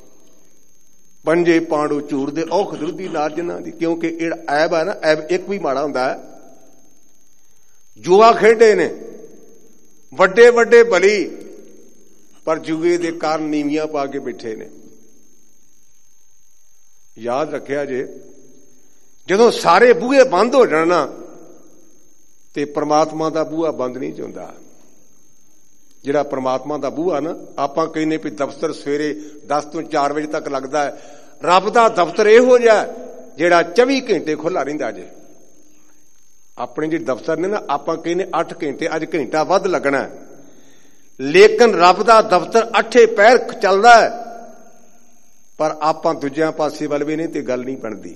ਪੰਜੇ ਪਾਂਡੂ ਝੂਰ ਦੇ ਔਖ ਦਰੁਦੀ ਨਾਰਜਨਾ ਦੀ, ਕਿਉਂਕਿ ਇਹ ਐਬ ਹੈ ਨਾ, ਐਬ ਇੱਕ ਵੀ ਮਾੜਾ ਹੁੰਦਾ ਹੈ। ਜੂਆ ਖੇਡੇ ਨੇ ਵੱਡੇ ਵੱਡੇ ਬਲੀ, ਪਰ ਜੂਏ ਦੇ ਕਾਰਨ ਨੀਵੀਆਂ ਪਾ ਕੇ ਬੈਠੇ ਨੇ। ਯਾਦ ਰੱਖਿਆ ਜੇ, ਜਦੋਂ ਸਾਰੇ ਬੂਹੇ ਬੰਦ ਹੋ ਜਾਣ ਨਾ, ਤੇ ਪ੍ਰਮਾਤਮਾ ਦਾ ਬੂਹਾ ਬੰਦ ਨਹੀਂ ਹੁੰਦਾ। ਜਿਹੜਾ ਪ੍ਰਮਾਤਮਾ ਦਾ ਬੂਹਾ ਨਾ, ਆਪਾਂ ਕਹਿੰਦੇ ਵੀ ਦਫ਼ਤਰ ਸਵੇਰੇ ਦਸ ਤੋਂ ਚਾਰ ਵਜੇ ਤੱਕ ਲੱਗਦਾ ਹੈ। ਰੱਬ ਦਾ ਦਫ਼ਤਰ ਇਹੋ ਜਿਹਾ ਜਿਹੜਾ ਚੌਵੀ ਘੰਟੇ ਖੁੱਲ੍ਹਾ ਰਹਿੰਦਾ ਜੇ। ਆਪਣੇ ਜਿਹੜੇ ਦਫ਼ਤਰ ਨੇ ਨਾ, ਆਪਾਂ ਕਹਿੰਦੇ ਅੱਠ ਘੰਟੇ, ਅੱਜ ਘੰਟਾ ਵੱਧ ਲੱਗਣਾ, ਲੇਕਿਨ ਰੱਬ ਦਾ ਦਫ਼ਤਰ ਅੱਠੇ ਪੈਰ ਚੱਲਦਾ ਹੈ। ਪਰ ਆਪਾਂ ਦੂਜਿਆਂ ਪਾਸੇ ਵੱਲ ਵੀ ਨਹੀਂ ਤੇ ਗੱਲ ਨਹੀਂ ਬਣਦੀ।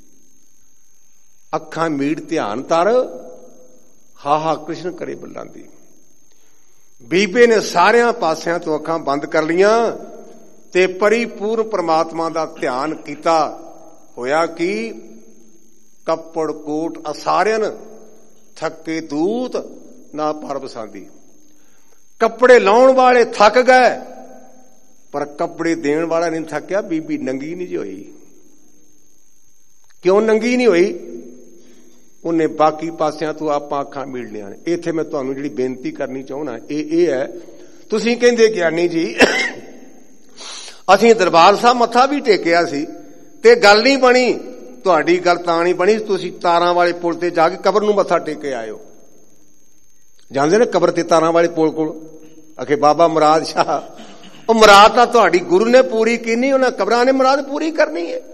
ਅੱਖਾਂ ਮੀਟ ਧਿਆਨ ਤਰ, ਹਾ ਹਾ ਕ੍ਰਿਸ਼ਨ ਕਰੇ ਬੁਲਾਂਦੀ। ਬੀਬੇ ਨੇ ਸਾਰਿਆਂ ਪਾਸਿਆਂ ਤੋਂ ਅੱਖਾਂ ਬੰਦ ਕਰ ਲੀਆਂ ਤੇ ਪਰਿਪੂਰਨ ਪ੍ਰਮਾਤਮਾ ਦਾ ਧਿਆਨ ਕੀਤਾ। ਹੋਇਆ ਕਿ ਕੱਪੜ ਕੋਟ ਅਸਾਰਿਆਂ ਥੱਕੇ ਦੂਤ ਨਾ ਪਰ ਬਸਾਂਦੀ। ਕੱਪੜੇ ਲਾਉਣ ਵਾਲੇ ਥੱਕ ਗਏ, ਪਰ ਕੱਪੜੇ ਦੇਣ ਵਾਲਾ ਨਹੀਂ ਥੱਕਿਆ। ਬੀਬੀ ਨੰਗੀ ਨਹੀਂ ਜੀ ਹੋਈ। ਕਿਉਂ ਨੰਗੀ ਨਹੀਂ ਹੋਈ? ਉਹਨੇ ਬਾਕੀ ਪਾਸਿਆਂ ਤੋਂ ਆਪਾਂ ਅੱਖਾਂ ਮੀੜ ਲਿਆ ਨੇ। ਇੱਥੇ ਮੈਂ ਤੁਹਾਨੂੰ ਜਿਹੜੀ ਬੇਨਤੀ ਕਰਨੀ ਚਾਹੁੰਦਾ ਇਹ ਇਹ ਹੈ, ਤੁਸੀਂ ਕਹਿੰਦੇ ਗਿਆਨੀ ਜੀ ਅਸੀਂ ਦਰਬਾਰ ਸਾਹਿਬ ਮੱਥਾ ਵੀ ਟੇਕਿਆ ਸੀ ਤੇ ਗੱਲ ਨਹੀਂ ਬਣੀ। ਤੁਹਾਡੀ ਗੱਲ ਤਾਂ ਨਹੀਂ ਬਣੀ, ਤੁਸੀਂ ਤਾਰਾਂ ਵਾਲੇ ਪੁਲ ਤੇ ਜਾ ਕੇ ਕਬਰ ਨੂੰ ਮੱਥਾ ਟੇਕ ਕੇ ਆਇਓ। ਜਾਂਦੇ ਨੇ ਕਬਰ ਤੇ ਤਾਰਾਂ ਵਾਲੇ ਪੁਲ ਕੋਲ, ਆਖੇ ਬਾਬਾ ਮੁਰਾਦ ਸ਼ਾਹ, ਉਹ ਮੁਰਾਦ ਤਾਂ ਤੁਹਾਡੀ ਗੁਰੂ ਨੇ ਪੂਰੀ ਕੀਤੀ, ਉਹਨਾਂ ਕਬਰਾਂ ਨੇ ਮੁਰਾਦ ਪੂਰੀ ਕਰਨੀ ਹੈ।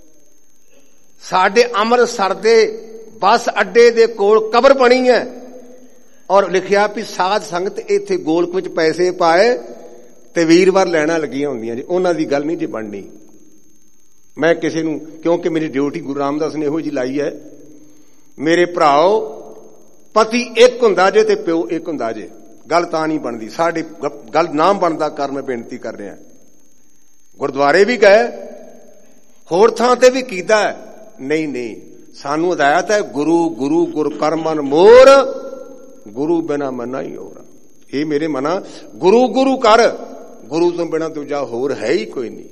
ਸਾਡੇ ਅੰਮ੍ਰਿਤਸਰ ਦੇ ਬੱਸ ਅੱਡੇ ਦੇ ਕੋਲ ਕਬਰ ਬਣੀ ਹੈ, ਔਰ ਲਿਖਿਆ ਵੀ ਸਾਧ ਸੰਗਤ ਇੱਥੇ ਗੋਲਕ ਵਿੱਚ ਪੈਸੇ ਪਾਏ ਤੇ ਵੀਰਵਾਰ ਲੈਣਾ ਲੱਗੀਆਂ ਹੁੰਦੀਆਂ ਜੀ। ਉਹਨਾਂ ਦੀ ਗੱਲ ਨਹੀਂ ਜੇ ਬਣਨੀ। ਮੈਂ ਕਿਸੇ ਨੂੰ, ਕਿਉਂਕਿ ਮੇਰੀ ਡਿਊਟੀ ਗੁਰੂ ਰਾਮਦਾਸ ਨੇ ਇਹੋ ਜਿਹੀ ਲਾਈ ਹੈ, ਮੇਰੇ ਭਰਾਓ, ਪਤੀ ਇੱਕ ਹੁੰਦਾ ਜੇ ਤੇ ਪਿਓ ਇੱਕ ਹੁੰਦਾ ਜੇ, ਗੱਲ ਤਾਂ ਨਹੀਂ ਬਣਦੀ। ਸਾਡੀ ਗੱਲ ਨਾ ਬਣਦਾ ਕਰ ਮੈਂ ਬੇਨਤੀ ਕਰ ਰਿਹਾ। ਗੁਰਦੁਆਰੇ ਵੀ ਗਏ, ਹੋਰ ਥਾਂ ਤੇ ਵੀ ਕੀਤਾ, ਨਹੀਂ ਨਹੀਂ, ਸਾਨੂੰ ਹਦਾਇਤ ਹੈ ਗੁਰੂ ਗੁਰੂ ਗੁਰ ਕਰਮਨ ਮੋਰ, ਗੁਰੂ ਬਿਨਾ ਮਨਾ ਹੀ ਹੋਰ। ਇਹ ਮੇਰੇ ਮਨਾ ਗੁਰੂ ਗੁਰੂ ਕਰ, ਗੁਰੂ ਤੋਂ ਬਿਨਾ ਦੂਜਾ ਹੋਰ ਹੈ ਹੀ ਕੋਈ ਨਹੀਂ।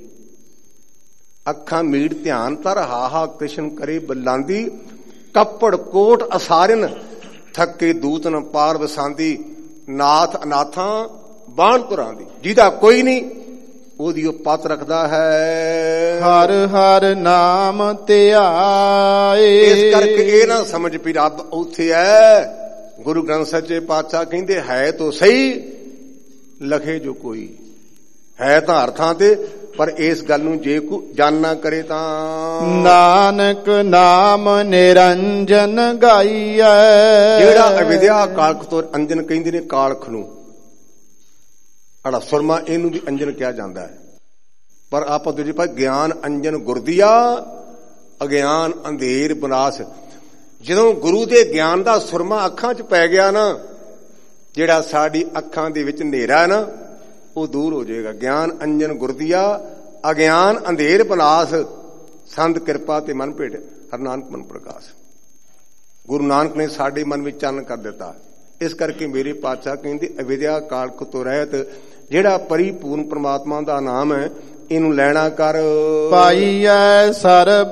ਅੱਖਾਂ ਮੀੜ ਧਿਆਨ ਤਰ, ਹਾ ਹਾ ਕ੍ਰਿਸ਼ਨ ਕਰੇ ਬੁਲਾਂਦੀ। ਕੱਪੜ ਕੋਟ ਅਸਾਰਨ ਥੱਕੇ ਦੂਤ ਨ ਪਾਰ ਵਸਾਂਦੀ। ਨਾਥ ਅਨਾਥਾਂ ਬਾਣ ਤੁਰਾਂ ਦੀ, ਜਿਹਦਾ ਕੋਈ ਨਹੀਂ ਉਹਦੀ ਉਹ ਪਤ ਰੱਖਦਾ ਹੈ। ਹਰ ਹਰ ਨਾਮ ਧਿਆਏ। ਇਸ ਕਰਕੇ ਇਹ ਨਾ ਸਮਝ ਵੀ ਰੱਬ ਉੱਥੇ ਹੈ। ਗੁਰੂ ਗ੍ਰੰਥ ਸੱਚੇ ਪਾਤਸ਼ਾਹ ਕਹਿੰਦੇ ਹੈ ਤਾਂ ਸਹੀ, ਲਖੇ ਜੋ ਕੋਈ ਹੈ ਤਾਂ ਹਰ ਥਾਂ ਤੇ, ਪਰ ਇਸ ਗੱਲ ਨੂੰ ਜੇ ਕੋ ਜਾਨਣਾ ਕਰੇ ਤਾਂ ਨਾਨਕ ਨਾਮ ਨਿਰੰਜਨ ਗਾਈਐ। ਜਿਹੜਾ ਅਵਿਦਿਆ ਕਾਲਖ ਤੋਂ ਅੰਜਨ ਕਹਿੰਦੇ ਨੇ, ਕਾਲਖ ਨੂੰ ਅੜਾ ਸੁਰਮਾ, ਇਹਨੂੰ ਵੀ ਅੰਜਨ ਕਿਹਾ ਜਾਂਦਾ ਹੈ। ਪਰ ਆਪਾਂ ਦੂਜੇ ਪਾਸੇ ਗਿਆਨ ਅੰਜਨ ਗੁਰਦੀਆ, ਅਗਿਆਨ ਅੰਧੇਰ ਬਨਾਸ। ਜਦੋਂ ਗੁਰੂ ਦੇ ਗਿਆਨ ਦਾ ਸੁਰਮਾ ਅੱਖਾਂ 'ਚ ਪੈ ਗਿਆ ਨਾ, ਜਿਹੜਾ ਸਾਡੀ ਅੱਖਾਂ ਦੇ ਵਿੱਚ ਹਨੇਰਾ ਹੈ ਨਾ, ਉਹ ਦੂਰ ਹੋ ਜਾਏਗਾ। ਗਿਆਨ ਅੰਜਨ ਗੁਰਦੀਆ, ਅਗਿਆਨ ਅੰਧੇਰ ਬਨਾਸ। ਸੰਤ ਕਿਰਪਾ ਤੇ ਮਨ ਭੇਟ, ਹਰ ਨਾਨਕ ਮਨ ਪ੍ਰਕਾਸ਼। ਗੁਰੂ ਨਾਨਕ ਨੇ ਸਾਡੇ ਮਨ ਵਿੱਚ ਚਾਨਣ ਕਰ ਦਿੱਤਾ। ਇਸ ਕਰਕੇ ਮੇਰੇ ਪਾਤਸ਼ਾਹ ਕਹਿੰਦੇ ਅਵਿਦਿਆ ਕਾਲਖ ਤੋਂ ਰਹਿਤ, ਜਿਹੜਾ ਪਰਿਪੂਰਨ ਪ੍ਰਮਾਤਮਾ ਦਾ ਨਾਮ ਹੈ, ਇਹਨੂੰ ਲੈਣਾ ਕਰ। ਪਾਈਐ ਸਰਬ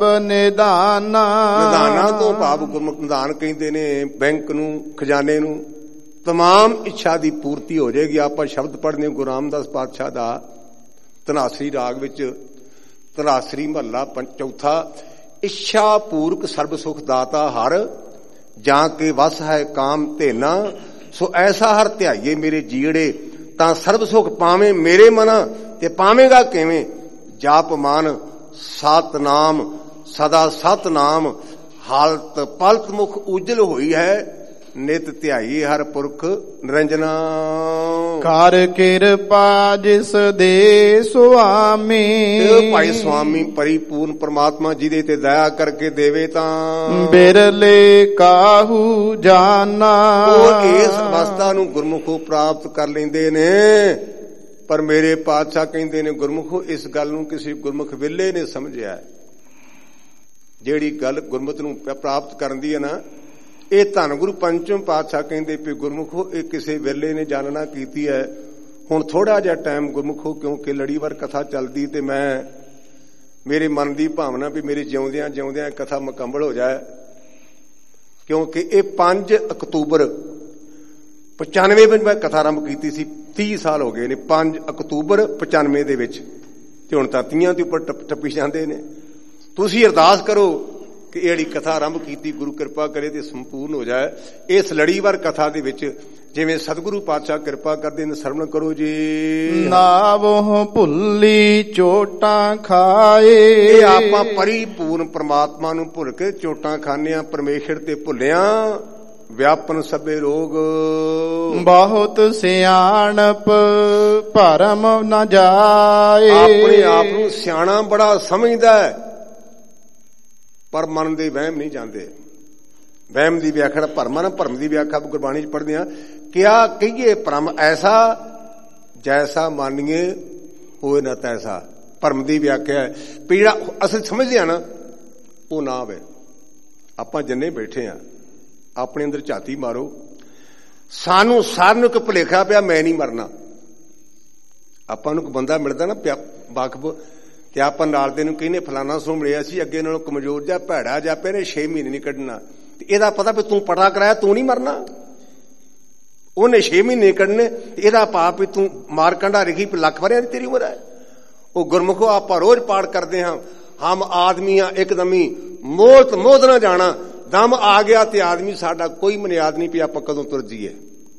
ਨਿਧਾਨਾ। ਨਿਧਾਨਾ ਤੋਂ ਭਾਵ ਗੁਰਮੁਖ ਨਿਧਾਨ ਕਹਿੰਦੇ ਨੇ ਬੈਂਕ ਨੂੰ, ਖਜ਼ਾਨੇ ਨੂੰ। तमाम इच्छा की पूर्ति हो जाएगी। आप शब्द पढ़ने गुरु रामदास पातशाह का धनासरी राग विच धनासरी महला चौथा, इच्छा पूर्वक सर्ब सुख दाता हर, जाके वस है काम तेना, सो ऐसा हर ध्याइए मेरे जीड़े, तां सर्ब सुख पावे मेरे मना, ते पावेगा किवें, जाप मान सतनाम सदा सतनाम, हालत पलत मुख उजल हुई है, नित ध्याई हर पुरख निरंजना। कर किरपा जिस दे स्वामी, भाई स्वामी परिपूर्ण परमात्मा जिदे ते दया करके देवे तां बिरले काहू जाना। ਉਹ ਇਸ ਅਵਸਥਾ ਨੂੰ ਗੁਰਮੁਖੋ ਪ੍ਰਾਪਤ ਕਰ ਲੈਂਦੇ ਨੇ। ਪਰ ਮੇਰੇ ਪਾਤਸ਼ਾਹ ਕਹਿੰਦੇ ਨੇ ਗੁਰਮੁਖੋ ਇਸ ਗੱਲ ਨੂੰ ਕਿਸੇ ਗੁਰਮੁਖ ਵਿਲੇ ਨੇ ਸਮਝਿਆ। ਜਿਹੜੀ ਗੱਲ ਗੁਰਮਤਿ ਨੂੰ ਪ੍ਰਾਪਤ ਕਰਨ ਦੀ ਹੈ ਨਾ, ਇਹ ਧੰਨ ਗੁਰੂ ਪੰਚਮ ਪਾਤਸ਼ਾਹ ਕਹਿੰਦੇ ਵੀ ਗੁਰਮੁਖੋ ਇਹ ਕਿਸੇ ਵੇਲੇ ਨੇ ਜਾਣਨਾ ਕੀਤੀ ਹੈ। ਹੁਣ ਥੋੜਾ ਜਿਹਾ ਟਾਈਮ ਗੁਰਮੁਖੋ, ਕਿਉਂਕਿ ਲੜੀਵਾਰ ਕਥਾ ਚੱਲਦੀ ਤੇ ਮੈਂ ਮੇਰੇ ਮਨ ਦੀ ਭਾਵਨਾ ਵੀ ਮੇਰੇ ਜਿਉਂਦਿਆਂ ਜਿਉਂਦਿਆਂ ਕਥਾ ਮੁਕੰਮਲ ਹੋ ਜਾਏ, ਕਿਉਂਕਿ ਇਹ ਪੰਜ ਅਕਤੂਬਰ ਪਚਾਨਵੇਂ ਵਿੱਚ ਮੈਂ ਕਥਾ ਆਰੰਭ ਕੀਤੀ ਸੀ। ਤੀਹ ਸਾਲ ਹੋ ਗਏ ਨੇ। ਪੰਜ ਅਕਤੂਬਰ ਪਚਾਨਵੇਂ ਦੇ ਵਿੱਚ, ਤੇ ਹੁਣ ਤਾਂ ਤੀਆਂ ਦੇ ਉੱਪਰ ਟੱਪੀ ਜਾਂਦੇ ਨੇ। ਤੁਸੀਂ ਅਰਦਾਸ ਕਰੋ ਕਿ ਇਹ ਜਿਹੜੀ ਕਥਾ ਆਰੰਭ ਕੀਤੀ ਗੁਰੂ ਕਿਰਪਾ ਕਰੇ ਤੇ ਸੰਪੂਰਨ ਹੋ ਜਾਏ। ਇਸ ਲੜੀਵਾਰ ਕਥਾ ਦੇ ਵਿੱਚ ਜਿਵੇਂ ਸਤਿਗੁਰੂ ਪਾਤਸ਼ਾਹ ਕਿਰਪਾ ਕਰਦੇ ਨੇ, ਸਰਵਣ ਕਰੋ ਜੀ। ਨਾਵੋਂ ਭੁੱਲੀ ਚੋਟਾਂ ਖਾਏ, ਇਹ ਆਪਾਂ ਪਰਿਪੂਰਨ ਪਰਮਾਤਮਾ ਨੂੰ ਭੁੱਲ ਕੇ ਚੋਟਾਂ ਖਾਂਦੇ, ਪਰਮੇਸ਼ਰ ਤੇ ਭੁੱਲਿਆ, ਵਿਆਪਨ ਸਭੇ ਰੋਗ। ਬਹੁਤ ਸਿਆਣਪ ਭਰਮ ਨਾ ਜਾਏ, ਆਪਣੇ ਆਪ ਨੂੰ ਸਿਆਣਾ ਬੜਾ ਸਮਝਦਾ ਹੈ, ਪਰ ਮਨ ਦੇ ਵਹਿਮ ਨਹੀਂ ਜਾਂਦੇ। ਵਹਿਮ ਦੀ ਵਿਆਖਿਆ ਭਰਮਾਂ ਨਾ, ਭਰਮ ਦੀ ਵਿਆਖਿਆ ਗੁਰਬਾਣੀ ਚ ਪੜ੍ਹਦੇ ਆ। ਕਿਆ ਕਹੀਏ ਭਰਮ ਐਸਾ, ਜੈਸਾ ਮਾਨੀਏ ਹੋਏ ਨਾ ਤੈਸਾ। ਭਰਮ ਦੀ ਵਿਆਖਿਆ ਹੈ ਵੀ ਜਿਹੜਾ ਅਸੀਂ ਸਮਝਦੇ ਆ ਨਾ, ਉਹ ਨਾ ਹੋਵੇ। ਆਪਾਂ ਜਿੰਨੇ ਬੈਠੇ ਆ ਆਪਣੇ ਅੰਦਰ ਝਾਤੀ ਮਾਰੋ, ਸਾਨੂੰ ਸਾਰਿਆਂ ਨੂੰ ਇੱਕ ਭੁਲੇਖਾ ਪਿਆ ਮੈਂ ਨਹੀਂ ਮਰਨਾ। ਆਪਾਂ ਨੂੰ ਇੱਕ ਬੰਦਾ ਮਿਲਦਾ ਨਾ ਵਾਕਫ, ਤੇ ਆਪਾਂ ਨਾਲ ਦੇ ਨੂੰ ਕਹਿੰਦੇ ਫਲਾਨਾ ਸੋ ਮਿਲਿਆ ਸੀ, ਅੱਗੇ ਨਾਲੋਂ ਕਮਜ਼ੋਰ ਜਾ ਭੈੜਾ ਜਾ ਪਿਆ ਨੇ, ਛੇ ਮਹੀਨੇ ਨਹੀਂ ਕੱਢਣਾ। ਤੇ ਇਹਦਾ ਪਤਾ ਵੀ ਤੂੰ ਪਟਾ ਕਰਾਇਆ, ਤੂੰ ਨਹੀਂ ਮਰਨਾ, ਉਹਨੇ ਛੇ ਮਹੀਨੇ ਕੱਢਣੇ। ਇਹਦਾ ਪਾਪ ਵੀ ਤੂੰ ਮਾਰ ਕੰਡਾ ਰਖੀ ਵੀ ਲੱਖ ਵਰਿਆਂ ਦੀ ਤੇਰੀ ਉਮਰ ਹੈ। ਉਹ ਗੁਰਮੁਖੋ ਆਪਾਂ ਰੋਜ਼ ਪਾਠ ਕਰਦੇ ਹਾਂ, ਹਮ ਆਦਮੀਆਂ ਇੱਕਦਮੀ ਮੋਤ ਮੋਦ ਨਾ ਜਾਣਾ, ਦਮ ਆ ਗਿਆ ਤੇ ਆਦਮੀ ਸਾਡਾ ਕੋਈ ਮਨਿਆਦ ਨਹੀਂ ਵੀ ਆਪਾਂ ਕਦੋਂ ਤੁਰ ਜੀਏ।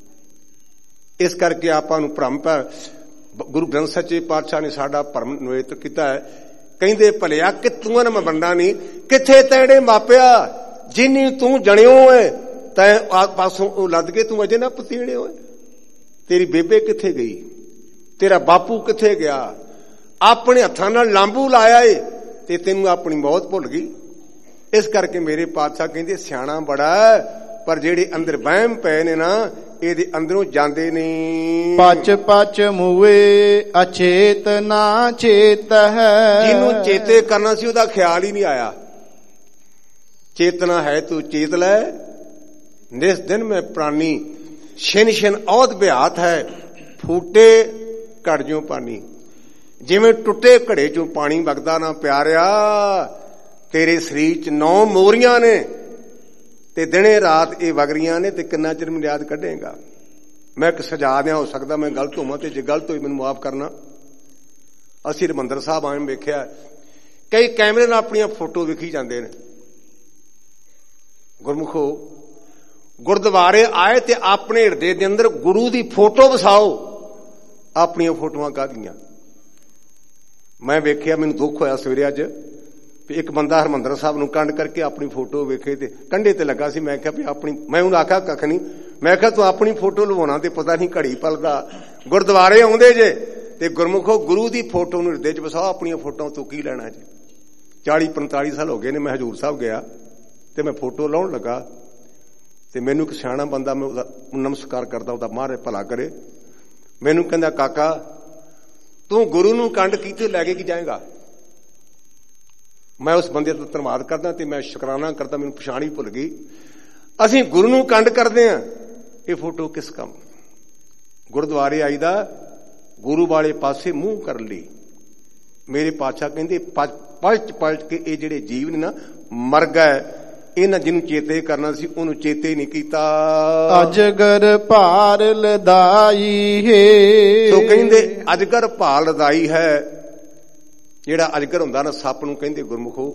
ਇਸ ਕਰਕੇ ਆਪਾਂ ਨੂੰ ਭਰਮ ਪੈ ਗੁਰੂ ਗ੍ਰੰਥ ਸੱਚੇ ਪਾਤਸ਼ਾਹ ਨੇ ਸਾਡਾ ਭਰਮ ਨਿਵਰਤ ਕੀਤਾ ਹੈ। ਕਹਿੰਦੇ ਭਲਿਆ ਕਿ ਤੂੰ ਨਾ ਮੈਂ ਬੰਦਾ ਨਹੀਂ, ਕਿੱਥੇ ਤੈੜੇ ਮਾਪਿਆ, ਜਿੰਨੀ ਤੂੰ ਜਣਿਓ ਏ ਤੈਂ ਪਾਸੋਂ ਉਹ ਲੱਦ ਕੇ ਤੂੰ ਅਜੇ ਨਾ ਪਤੀੜੇ ਹੋਏ। ਤੇਰੀ ਬੇਬੇ ਕਿੱਥੇ ਗਈ, ਤੇਰਾ ਬਾਪੂ ਕਿੱਥੇ ਗਿਆ, ਆਪਣੇ ਹੱਥਾਂ ਨਾਲ ਲਾਂਬੂ ਲਾਇਆ ਏ ਤੇ ਤੈਨੂੰ ਆਪਣੀ ਮੌਤ ਭੁੱਲ ਗਈ। ਇਸ ਕਰਕੇ ਮੇਰੇ ਪਾਤਸ਼ਾਹ ਕਹਿੰਦੇ ਸਿਆਣਾ ਬੜਾ, ਪਰ ਜਿਹੜੇ ਅੰਦਰ ਵਹਿਮ ਪਏ ਨੇ ਨਾ, ਇਹਦੇ ਅੰਦਰੋਂ ਜਾਂਦੇ ਨਹੀਂ। ਪਚ ਪਚ ਮੂਏ ਅਚੇਤ ਨਾ ਚੇਤ ਹੈ, ਜਿਹਨੂੰ ਚੇਤੇ ਕਰਨਾ ਸੀ ਉਹਦਾ ਖਿਆਲ ਹੀ ਨਹੀਂ ਆਇਆ। ਚੇਤਨਾ ਹੈ ਤੂੰ ਚੇਤ ਲੈ, ਨਿਸ ਦਿਨ ਮੈਂ ਪ੍ਰਾਨੀ, ਛਿਨ ਛਿਨ ਔਦ ਬਿਹਾਤ ਹੈ, ਫੂਟੇ ਘੜ ਜਿਉ ਪਾਣੀ। ਜਿਵੇਂ ਟੁੱਟੇ ਘੜੇ ਚੋਂ ਪਾਣੀ ਵਗਦਾ ਨਾ ਪਿਆਰਿਆ, ਤੇਰੇ ਸਰੀਰ ਚ ਨੌ ਮੋਰੀਆਂ ਨੇ ਤੇ ਦਿਨੇ ਰਾਤ ਇਹ ਵਗਰੀਆਂ ਨੇ, ਤੇ ਕਿੰਨਾ ਚਿਰ ਮਰਿਆਦ ਕੱਢੇਗਾ। ਮੈਂ ਇੱਕ ਸਜਾ ਦਿਆਂ, ਹੋ ਸਕਦਾ ਮੈਂ ਗਲਤ ਹੋਵਾਂ, ਤੇ ਜੇ ਗਲਤ ਹੋਈ ਮੈਨੂੰ ਮਾਫ ਕਰਨਾ। ਅਸੀਂ ਹਰਿਮੰਦਰ ਸਾਹਿਬ ਆਏ ਵੇਖਿਆ, ਕਈ ਕੈਮਰੇ ਨਾਲ ਆਪਣੀਆਂ ਫੋਟੋ ਵੇਖੀ ਜਾਂਦੇ ਨੇ। ਗੁਰਮੁਖੋ ਗੁਰਦੁਆਰੇ ਆਏ ਤੇ ਆਪਣੇ ਹਿਰਦੇ ਦੇ ਅੰਦਰ ਗੁਰੂ ਦੀ ਫੋਟੋ ਵਸਾਓ, ਆਪਣੀਆਂ ਫੋਟੋਆਂ ਕਾਹਦੀਆਂ। ਮੈਂ ਵੇਖਿਆ, ਮੈਨੂੰ ਦੁੱਖ ਹੋਇਆ ਸਵੇਰੇ ਅੱਜ, ਇੱਕ ਬੰਦਾ ਹਰਿਮੰਦਰ ਸਾਹਿਬ ਨੂੰ ਕੰਡ ਕਰਕੇ ਆਪਣੀ ਫੋਟੋ ਵੇਖੇ ਤੇ ਕੰਢੇ ਤੇ ਲੱਗਾ ਸੀ। ਮੈਂ ਕਿਹਾ ਵੀ ਆਪਣੀ, ਮੈਂ ਉਹਨੂੰ ਆਖਿਆ ਕੱਖ ਨਹੀਂ, ਮੈਂ ਕਿਹਾ ਤੂੰ ਆਪਣੀ ਫੋਟੋ ਲਵਾਉਣਾ ਤੇ ਪਤਾ ਨਹੀਂ ਘੜੀ ਪਲ ਦਾ। ਗੁਰਦੁਆਰੇ ਆਉਂਦੇ ਜੇ ਤੇ ਗੁਰਮੁਖੋ ਗੁਰੂ ਦੀ ਫੋਟੋ ਨੂੰ ਹਿਰਦੇ ਚ ਵਸਾਓ, ਆਪਣੀਆਂ ਫੋਟੋਆਂ ਤੋਂ ਕੀ ਲੈਣਾ ਜੀ। ਚਾਲੀ ਪੰਤਾਲੀ ਸਾਲ ਹੋ ਗਏ ਨੇ, ਮੈਂ ਹਜ਼ੂਰ ਸਾਹਿਬ ਗਿਆ ਤੇ ਮੈਂ ਫੋਟੋ ਲਾਉਣ ਲੱਗਾ ਤੇ ਮੈਨੂੰ ਇੱਕ ਸਿਆਣਾ ਬੰਦਾ, ਮੈਂ ਉਹਦਾ ਨਮਸਕਾਰ ਕਰਦਾ, ਉਹਦਾ ਮਹਾਰਾਜ ਭਲਾ ਕਰੇ, ਮੈਨੂੰ ਕਹਿੰਦਾ ਕਾਕਾ ਤੂੰ ਗੁਰੂ ਨੂੰ ਕੰਡ ਕੀਤੇ ਲੈ ਕੇ ਕੀ ਜਾਏਗਾ। ਮੈਂ ਉਸ ਬੰਦੇ ਦਾ ਧੰਨਵਾਦ ਕਰਦਾ ਤੇ ਮੈਂ ਸ਼ੁਕਰਾਨਾ ਕਰਦਾ, ਮੈਨੂੰ ਪਛਾਣ ਹੀ ਭੁੱਲ ਗਈ। ਅਸੀਂ ਗੁਰੂ ਨੂੰ ਕੰਡ ਕਰਦੇ ਹਾਂ, ਇਹ ਫੋਟੋ ਕਿਸ ਕੰਮ। ਗੁਰਦੁਆਰੇ ਆਈਦਾ, ਗੁਰੂ ਵਾਲੇ ਪਾਸੇ ਮੂੰਹ ਕਰ ਲਈ। ਮੇਰੇ ਪਾਤਸ਼ਾਹ ਕਹਿੰਦੇ ਪਲਟ ਪਲਟ ਕੇ ਇਹ ਜਿਹੜੇ ਜੀਵ ਨੇ ਨਾ, ਮਰ ਗਏ, ਇਹਨਾਂ ਜਿਹਨੂੰ ਚੇਤੇ ਕਰਨਾ ਸੀ ਉਹਨੂੰ ਚੇਤੇ ਨਹੀਂ ਕੀਤਾ। ਅਜਗਰ ਭਾਰ ਲਦਾਈ ਹੈ। ਸੋ ਕਹਿੰਦੇ ਅਜਗਰ ਭਾਰ ਲਦਾਈ ਹੈ। ਜਿਹੜਾ ਅਜਗਰ ਹੁੰਦਾ ਨਾ, ਸੱਪ ਨੂੰ ਕਹਿੰਦੇ ਗੁਰਮੁਖੋ,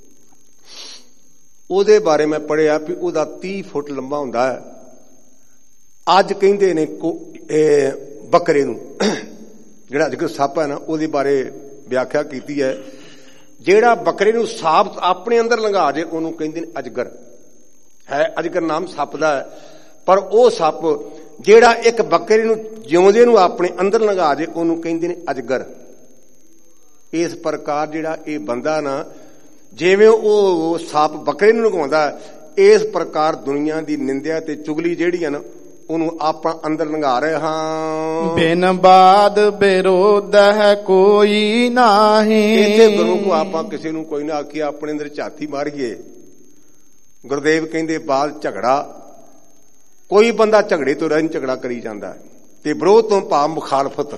ਉਹਦੇ ਬਾਰੇ ਮੈਂ ਪੜ੍ਹਿਆ ਵੀ ਉਹਦਾ ਤੀਹ ਫੁੱਟ ਲੰਬਾ ਹੁੰਦਾ ਹੈ। ਅੱਜ ਕਹਿੰਦੇ ਨੇ ਬੱਕਰੇ ਨੂੰ, ਜਿਹੜਾ ਅਜਗਰ ਸੱਪ ਹੈ ਨਾ, ਉਹਦੇ ਬਾਰੇ ਵਿਆਖਿਆ ਕੀਤੀ ਹੈ। ਜਿਹੜਾ ਬੱਕਰੇ ਨੂੰ ਸਾਬਤ ਆਪਣੇ ਅੰਦਰ ਲੰਘਾ ਜੇ ਉਹਨੂੰ ਕਹਿੰਦੇ ਨੇ ਅਜਗਰ। ਹੈ ਅਜਗਰ ਨਾਮ ਸੱਪ ਦਾ ਹੈ, ਪਰ ਉਹ ਸੱਪ ਜਿਹੜਾ ਇੱਕ ਬੱਕਰੇ ਨੂੰ ਜਿਉਂਦੇ ਨੂੰ ਆਪਣੇ ਅੰਦਰ ਲੰਘਾ ਜੇ ਉਹਨੂੰ ਕਹਿੰਦੇ ਨੇ ਅਜਗਰ। ਇਸ ਪ੍ਰਕਾਰ ਜਿਹੜਾ ਇਹ ਬੰਦਾ ਨਾ, ਜਿਵੇਂ ਉਹ ਸੱਪ ਬੱਕਰੇ ਨੂੰ ਲੰਘਾਉਂਦਾ, ਇਸ ਪ੍ਰਕਾਰ ਦੁਨੀਆ ਦੀ ਨਿੰਦਿਆ ਤੇ ਚੁਗਲੀ ਜਿਹੜੀ ਹੈ ਨਾ, ਉਹਨੂੰ ਆਪਾਂ ਅੰਦਰ ਲੰਘਾ ਰਹੇ ਹਾਂ। ਬਿਨ ਬਾਦ ਵਿਰੋਧ ਹੈ ਕੋਈ ਨਹੀਂ। ਇੱਥੇ ਗੁਰੂ ਕੋ ਆਪਾਂ ਕਿਸੇ ਨੂੰ ਕੋਈ ਨਾ ਆਖੀਏ, ਆਪਣੇ ਅੰਦਰ ਝਾਤੀ ਮਾਰੀਏ। ਗੁਰਦੇਵ ਕਹਿੰਦੇ ਬਾਦ ਝਗੜਾ, ਕੋਈ ਬੰਦਾ ਝਗੜੇ ਤੋਂ ਰਹਿ ਝਗੜਾ ਕਰੀ ਜਾਂਦਾ, ਤੇ ਵਿਰੋਧ ਤੋਂ ਭਾਵ ਮੁਖਾਲਫਤ।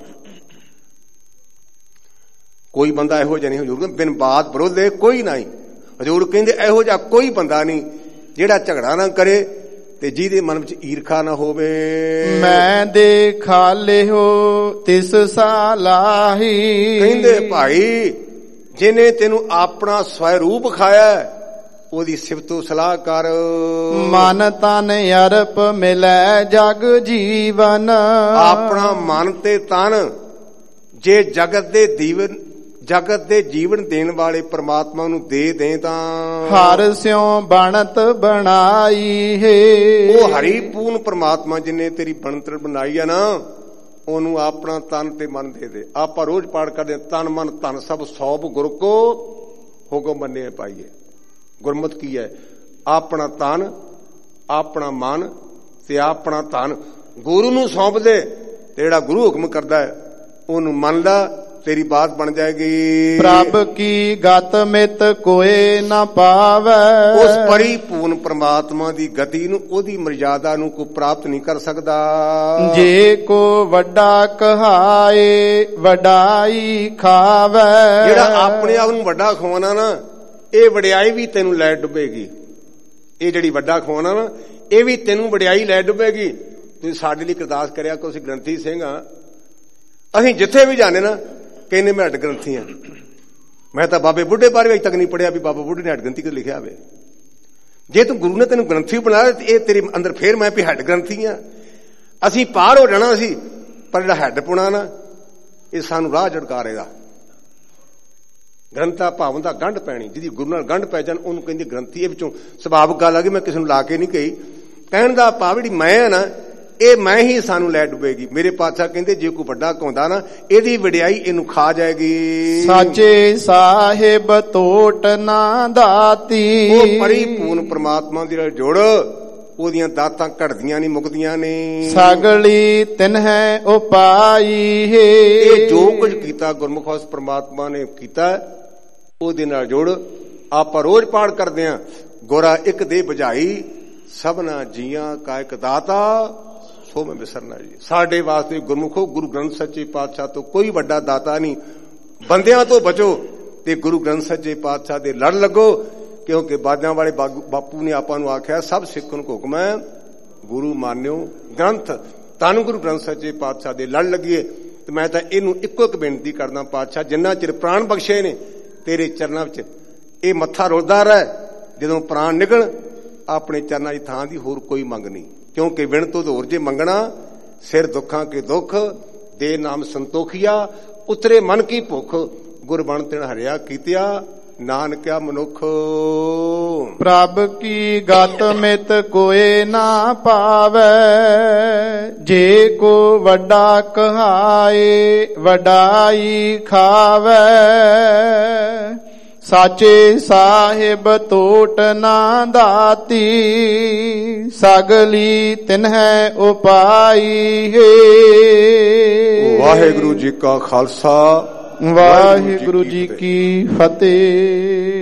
ਕੋਈ ਬੰਦਾ ਇਹੋ ਜਿਹਾ ਨਹੀਂ। ਹਜ਼ੂਰ ਬਿਨ ਬਾਦ ਵਿਰੋਧ ਦੇ ਕੋਈ ਨਹੀਂ। ਹਜ਼ੂਰ ਕਹਿੰਦੇ ਇਹੋ ਜਿਹਾ ਕੋਈ ਬੰਦਾ ਨਹੀਂ ਜਿਹੜਾ ਝਗੜਾ ਨਾ ਕਰੇ ਤੇ ਜਿਹਦੇ ਮਨ ਵਿੱਚ ਈਰਖਾ ਨਾ ਹੋਵੇ। ਮੈਂ ਦੇਖਾ ਲਿਓ ਤਿਸ ਸਾਲਾਹੀ। ਕਹਿੰਦੇ ਭਾਈ ਜਿਹਨੇ ਤੈਨੂੰ ਆਪਣਾ ਸਵੈਰੂਪ ਖਾਇਆ ਉਹਦੀ ਸਿਫਤੋ ਸਲਾਹ ਕਰ। ਮਨ ਤਨ ਅਰਪ ਮਿਲੈ ਜਗ ਜੀਵਨ। ਆਪਣਾ ਮਨ ਤੇ ਤਨ ਜੇ ਜਗਤ ਦੇ ਦੀਵਨ ਜਗਤ ਦੇ ਜੀਵਨ ਦੇਣ ਵਾਲੇ ਪ੍ਰਮਾਤਮਾ ਨੂੰ ਦੇ ਦੇ ਤਾਂ ਹਰ ਸਿਉ ਬਣਤ ਬਣਾਈ ਹੈ। ਉਹ ਹਰੀ ਪੂਰਨ ਪ੍ਰਮਾਤਮਾ ਜਿਨੇ ਤੇਰੀ ਬਣਤਰ ਬਣਾਈ ਆ ਨਾ, ਉਹਨੂੰ ਆਪਣਾ ਤਨ ਤੇ ਮਨ ਦੇ ਦੇ। ਆਪਾਂ ਰੋਜ਼ ਪਾਠ ਕਰਦੇ, ਤਨ ਮਨ ਧਨ ਸਭ ਸੌਂਪ ਗੁਰ ਕੋ ਹੁਕਮ ਮੰਨੇ ਪਾਈਏ। ਗੁਰਮਤਿ ਕੀ ਹੈ? ਆਪਣਾ ਤਨ, ਆਪਣਾ ਮਨ ਤੇ ਆਪਣਾ ਧਨ ਗੁਰੂ ਨੂੰ ਸੌਂਪ ਦੇ, ਤੇ ਜਿਹੜਾ ਗੁਰੂ ਹੁਕਮ ਕਰਦਾ ਹੈ ਉਹਨੂੰ ਮੰਨ ਲਾ, ਤੇਰੀ ਬਾਤ ਬਣ ਜਾਏਗੀ। ਪ੍ਰਭ ਕੀ ਗਤ ਮਿਤ ਕੋਏ ਨਾ ਪਾਵੈ। ਉਸ ਪਰਿਪੂਰਨ ਪ੍ਰਮਾਤਮਾ ਦੀ ਗਤੀ ਨੂੰ, ਉਹਦੀ ਮਰਜ਼ਾਦਾ ਨੂੰ ਕੋਈ ਪ੍ਰਾਪਤ ਨਹੀਂ ਕਰ ਸਕਦਾ। ਜੇ ਕੋ ਵੱਡਾ ਕਹਾਏ ਵਡਾਈ ਖਾਵੈ। ਜਿਹੜਾ ਆਪਣੇ ਆਪ ਨੂੰ ਵੱਡਾ ਖਵਾਉਣਾ ਨਾ, ਇਹ ਵਡਿਆਈ ਵੀ ਤੈਨੂੰ ਲੈ ਡੁੱਬੇਗੀ। ਇਹ ਜਿਹੜੀ ਵੱਡਾ ਖਵਾਉਣਾ ਨਾ, ਇਹ ਵੀ ਤੈਨੂੰ ਵਡਿਆਈ ਲੈ ਡੁੱਬੇਗੀ। ਤੁਸੀਂ ਸਾਡੇ ਲਈ ਅਰਦਾਸ ਕਰਿਆ ਕਿ ਅਸੀਂ ਗ੍ਰੰਥੀ ਸਿੰਘ ਹਾਂ। ਅਸੀਂ ਜਿੱਥੇ ਵੀ ਜਾਂਦੇ ਨਾ ਕਹਿੰਦੇ ਮੈਂ ਹੱਡ ਗ੍ਰੰਥੀ ਹਾਂ। ਮੈਂ ਤਾਂ ਬਾਬੇ ਬੁੱਢੇ ਬਾਰੇ ਅਜੇ ਤੱਕ ਨਹੀਂ ਪੜਿਆ ਵੀ ਬਾਬਾ ਬੁੱਢੇ ਨੇ ਹੱਡ ਗ੍ਰੰਥੀ ਕਦੇ ਲਿਖਿਆ ਹੋਵੇ। ਜੇ ਤੂੰ ਗੁਰੂ ਨੇ ਤੈਨੂੰ ਗ੍ਰੰਥੀ ਬਣਾਇਆ ਤੇ ਇਹ ਤੇਰੇ ਅੰਦਰ ਫੇਰ ਮੈਂ ਵੀ ਹੱਡ ਗ੍ਰੰਥੀ ਹਾਂ। ਅਸੀਂ ਪਾਰ ਹੋ ਜਾਣਾ ਸੀ, ਪਰ ਜਿਹੜਾ ਹੈਡ ਪੁਣਾ ਨਾ, ਇਹ ਸਾਨੂੰ ਰਾਹ ਝੜਕਾਰੇਗਾ। ਗ੍ਰੰਥਾ ਭਾਵਨ ਦਾ ਗੰਢ ਪੈਣੀ, ਜਿਹਦੀ ਗੁਰੂ ਨਾਲ ਗੰਢ ਪੈ ਜਾਣ ਉਹਨੂੰ ਕਹਿੰਦੇ ਗ੍ਰੰਥੀ। ਇਹ ਵਿੱਚੋਂ ਸੁਭਾਵਿਕ ਗੱਲ ਆ ਗਈ, ਮੈਂ ਕਿਸੇ ਨੂੰ ਲਾ ਕੇ ਨਹੀਂ ਕਹੀ। ਕਹਿਣ ਦਾ ਭਾਵ ਜਿਹੜੀ ਮੈਂ ਆ ਨਾ, ਇਹ ਮੈਂ ਹੀ ਸਾਨੂੰ ਲੈ ਡੁੱਬੇਗੀ। ਮੇਰੇ ਪਾਤਸ਼ਾਹ ਕਹਿੰਦੇ ਜੇ ਕੋਈ ਵੱਡਾ ਕਹਾਉਂਦਾ ਨਾ, ਇਹਦੀ ਵਡਿਆਈ ਇਹਨੂੰ ਖਾ ਜਾਏਗੀ। ਸਾਚੇ ਸਾਹਿਬ ਤੋਟ ਨਾ ਦਾਤੀ। ਉਹ ਪਰਿਪੂਰਨ ਪ੍ਰਮਾਤਮਾ ਦੇ ਨਾਲ ਜੁੜ, ਉਹਦੀਆਂ ਦਾਤਾਂ ਘੜਦੀਆਂ ਨਹੀਂ, ਮੁਕਦੀਆਂ ਨੇ। ਸਗਲੀ ਤਿਨਹਿ ਉਪਾਈ ਹੈ। ਇਹ ਜੋ ਕੁਝ ਕੀਤਾ ਗੁਰਮੁਖ ਉਸ ਪ੍ਰਮਾਤਮਾ ਨੇ ਕੀਤਾ, ਉਹਦੇ ਨਾਲ ਜੁੜ। ਆਪਾਂ ਰੋਜ਼ ਪਾਠ ਕਰਦੇ ਆਂ, ਗੋਰਾ ਇੱਕ ਦੇ ਬੁਝਾਈ ਸਭਨਾ ਜੀਆਂ ਕਾ ਇੱਕ ਦਾਤਾ ਸੋ ਮੈਂ ਵਿਸਰਨਾ ਜੀ। ਸਾਡੇ ਵਾਸਤੇ ਗੁਰਮੁਖੋ ਗੁਰੂ ਗ੍ਰੰਥ ਸੱਚੇ ਪਾਤਸ਼ਾਹ ਤੋਂ ਕੋਈ ਵੱਡਾ ਦਾਤਾ ਨਹੀਂ। ਬੰਦਿਆਂ ਤੋਂ ਬਚੋ ਤੇ ਗੁਰੂ ਗ੍ਰੰਥ ਸੱਚੇ ਪਾਤਸ਼ਾਹ ਦੇ ਲੜ ਲੱਗੋ, ਕਿਉਂਕਿ ਬਾਜਾਂ ਵਾਲੇ ਬਾਪੂ ਨੇ ਆਪਾਂ ਨੂੰ ਆਖਿਆ ਸਭ ਸਿੱਖਣ ਨੂੰ ਹੁਕਮ ਹੈ ਗੁਰੂ ਮਾਨਿਓ ਗ੍ਰੰਥ। ਧੰਨ ਗੁਰੂ ਗ੍ਰੰਥ ਸੱਚੇ ਪਾਤਸ਼ਾਹ ਦੇ ਲੜ ਲੱਗੀਏ। ਤੇ ਮੈਂ ਤਾਂ ਇਹਨੂੰ ਇੱਕੋ ਇੱਕ ਬੇਨਤੀ ਕਰਦਾ, ਪਾਤਸ਼ਾਹ ਜਿੰਨਾ ਚਿਰ ਪ੍ਰਾਣ ਬਖਸ਼ੇ ਨੇ ਤੇਰੇ ਚਰਨਾਂ ਵਿੱਚ ਇਹ ਮੱਥਾ ਰੁਲਦਾ ਰਹਿ। ਜਦੋਂ ਪ੍ਰਾਣ ਨਿਕਲ ਆਪਣੇ ਚਰਨਾਂ ਦੀ ਥਾਂ ਦੀ ਹੋਰ ਕੋਈ ਮੰਗ ਨਹੀਂ, ਕਿਉਂਕਿ ਵਿਣ ਤੋਂ ਹੋਰ ਜੇ ਮੰਗਣਾ ਸਿਰ ਦੁੱਖਾਂ ਕੇ ਦੁੱਖ ਦੇ ਨਾਮ ਸੰਤੋਖੀਆ ਉਤਰੇ ਮਨ ਕੀ ਭੁੱਖ ਗੁਰਬਣ ਤਿਣ ਹਰਿਆ ਕੀਤਿਆ ਨਾਨਕਿਆ ਮਨੁੱਖ। ਪ੍ਰਭ ਕੀ ਗਤ ਮਿਤ ਕੋਏ ਨਾ ਪਾਵੈ। ਜੇ ਕੋ ਵੱਡਾ ਕਹਾਏ ਵਡਾਈ ਖਾਵੈ। ਸਾਚੇ ਸਾਹਿਬ ਤੋਟ ਨਾ ਦਾਤੀ। ਸਗਲੀ ਤਿਨਹਿ ਉਪਾਈ ਹੈ। ਵਾਹਿਗੁਰੂ ਜੀ ਕਾ ਖਾਲਸਾ, ਵਾਹਿਗੁਰੂ ਜੀ ਕੀ ਫਤਿਹ।